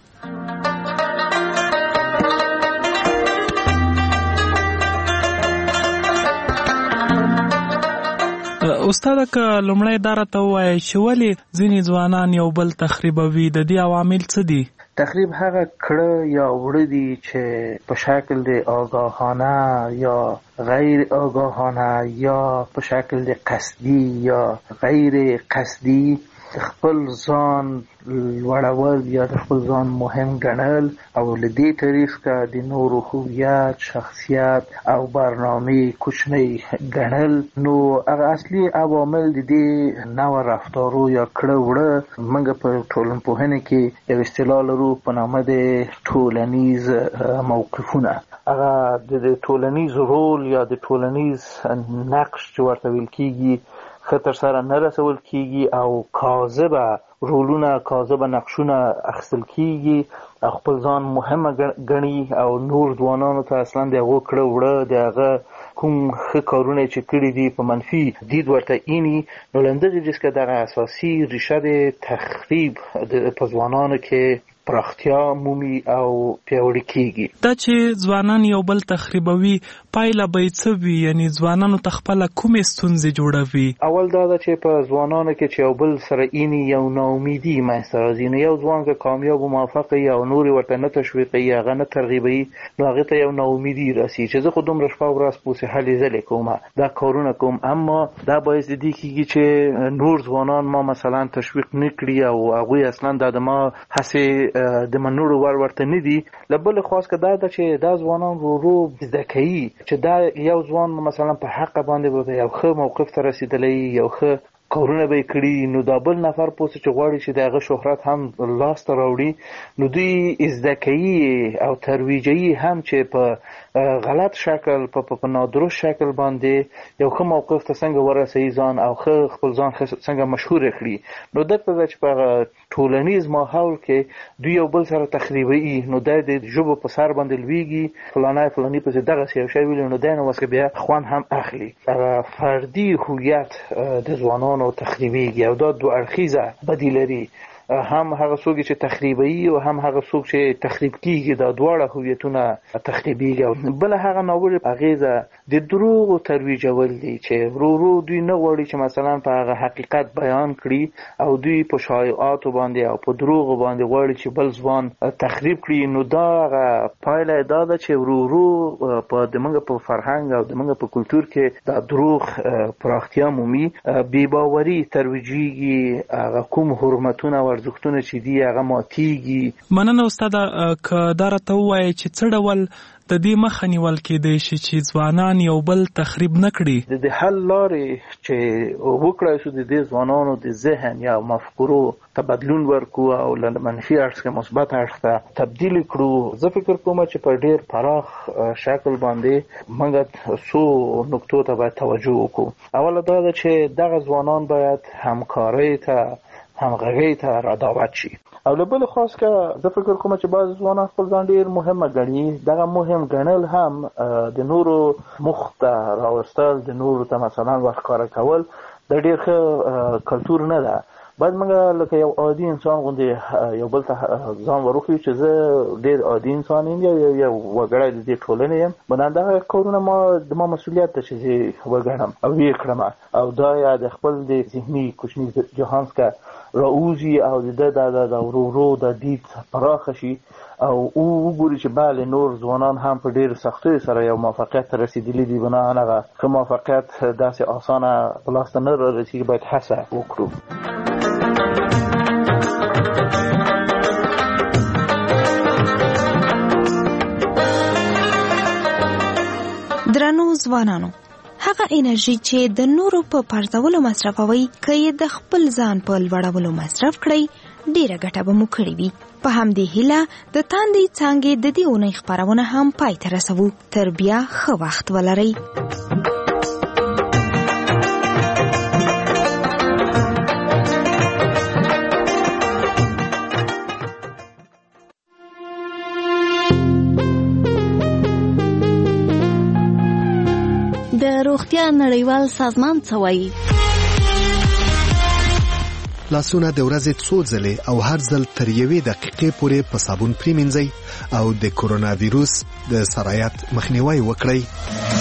استاده که لومړی دا راته ووایئ چې ولې ځینې ځوانان یو بل تخریبوي، د دې عوامل څه دي؟ تخریب هغه کړه یا وړه دي چې په شکل د آگاهانه یا غیر آگاهانه یا په شکل د قصدي یا غیر قصدي خپل ځان لوړول یا د خپل ځان مهم ګڼل او له دې طریقه د نورو هویت، شخصیت او برنامه کوچنی ګڼل. نو هغه اصلي عوامل د دې نوع رفتارو یا کړه وړه موږ په ټولنپوهنه کې یو اصطلاح لرو په نامه د ټولنیز موقفونه. هغه د ټولنیز رول یا د ټولنیز نقش چې ورته ویل کېږي خطر سره نه رسول کیږي او کاذبه رولونه کاذبه نقشونه اخیستل کیږي، خپل ځان مهمه ګڼي او نور ځوانانو ته اصلا د هغو کړه وړه د هغه کوم ښه کارونه چې کړي دي په منفي دید ورته اینی. نو له همدغې جز که دغه اساسي ریشه د تخریب په ځوانانو کې پراختیا مومي او پیاوړي کیږي. دا چې ځوانان یو بل تخریبوي پایله به یې څه وي؟ یعنې ځوانانو ته خپله کومې ستونزې جوړوي؟ اول دا ده چې په ځوانانو کې چې یو بل سره اینی یو ناامیدي منځته راځي. نو یو ځوان که کامیاب و موفق وي او نور یې ورته نه تشویقوي، هغه نه ترغیبوي، نو هغې ته یو ناامیدي رسي چې زه خو دومره شپه ورځ پوسې هلې ځلې کوم، دا کارونه کوم، اما دا باعث د دې کېږي چې نور ځوانان ما مثلا تشویق نه کړي او هغوی اصلا دا د ما هسې د منلو وړ ورته نه دي. له بلې خوا که دا ده چې دا ځوانان ورو ورو زده کوي چې دا یو ځوان مثلا په حق باندې به یو ښه موقف ته رسېدلی، یو ښه کارونه به یې کړي، نو دا بل نفر پوسې چې غواړي چې د هغه شهرت هم لاس ته راوړي، نو دوی زده کوي او ترویجوي هم چې په غلط شکل په نادرست شکل باندې یو ښه موقف ته څنګه ورسوي ځان او ښه خپل ځان څنګه مشهور کړي. نو دلته ده چې په ټولنیز ماحول کې دوی یو بل سره تخریبوي، نو دا د ژبو په سر باندې لویږي، فلانی فلاني پسې دغسې یو شی ویلي، نو دی نو وس بیا خوند هم اخلي. فردي هویت د ځوانانو تخریبیږي او دا دوه اړخیزه بدي لري، هم هغه څوک چې تخریبوي او هم هغه څوک چې تخریب کیږي، دا دواړه هویتونه تخریبیږي. او بل هغه ناوړه اغیزه د دروغ ترویجول دي چې ورو ورو دوی نه غواړي چې مثلا په هغه حقیقت بیان کړي او دوی په شایعاتو باندې او په دروغ باندې غواړي چې بل ځوان تخریب کړي. نو دا پایله دا ده چې ورو ورو په دمنګ په فرهنګ او دمنګ په کلچر کې دا دروغ پراختیا مومي، بې باوري ترویجيږي، هغه کوم حرمتونه ارزښتونه چې دی هغه ماتیږي. مننه استاده، که دا راته ووایئ چې څه ډول د دې مخه نیول کېدای شي چې ځوانان یو بل تخریب نه کړي؟ د حل لارې چې وکړای شو د دې ځوانانو د ذهن یا مفکورو ته بدلون ورکړو او له منفي اړخ څخه مثبت اړخ ته تبدیل کړو. زه فکر کوم چې په ډېر پراخ شکل باندې موږ څو نقطو ته باید توجه وکړو. اوله دا ده چې دغه ځوانان باید همکارۍ ته همغږۍ ته رادعوت شي. او له بلې خوا که زه فکر کوم چې بعضې ځوانان خپل ځان ډېر مهمه ګڼي، دغه مهم ګڼل هم د نورو مخ ته راوستل، د نورو ته مثلا ورښکاره کول د ډېر ښه کلتور نه ده. باید موږ لکه یو عادي انسان غوندې یو بل ته ځان ورخیو چې زه ډېر عادي انسان یم یا یو وګړی د دې ټولنې یم. بنا دغه کارونه ما د ما مسؤلیت ده چې زه وګڼم او ویې کړم او دا یا د خپل د ذهني کوچني جهان څخه راوځي او د ده د ورو ورو د دید پراخه شي او او وګوري چې بله نور ځوانان هم په ډېر سختیو سره یو موفقیت ته رسېدلي دي. بنا هغه ښه موفقیت داسې اسانه په لاس ته نه رارسېږي، باید هڅه وکړو. درنو ځوانانو، هغه انرژي چې د نورو په پرځولو مصرفوي که یې د خپل ځان په لوړولو مصرف کړئ ډیره ګټه به مو کړې وي. په همدې هیله د تاندې څانګې د دې اونۍ خپرونه هم پای ته رسوو. تر بیا ښه وخت ولرئ. د روغتیا نړیوال سازمان څه وایي؟ لاسونه د ورځې څو ځلې او هر ځل تر یوې دقیقې پورې په صابون پریمنځئ او د کرونا ویروس د سرایت مخنیوی وکړئ.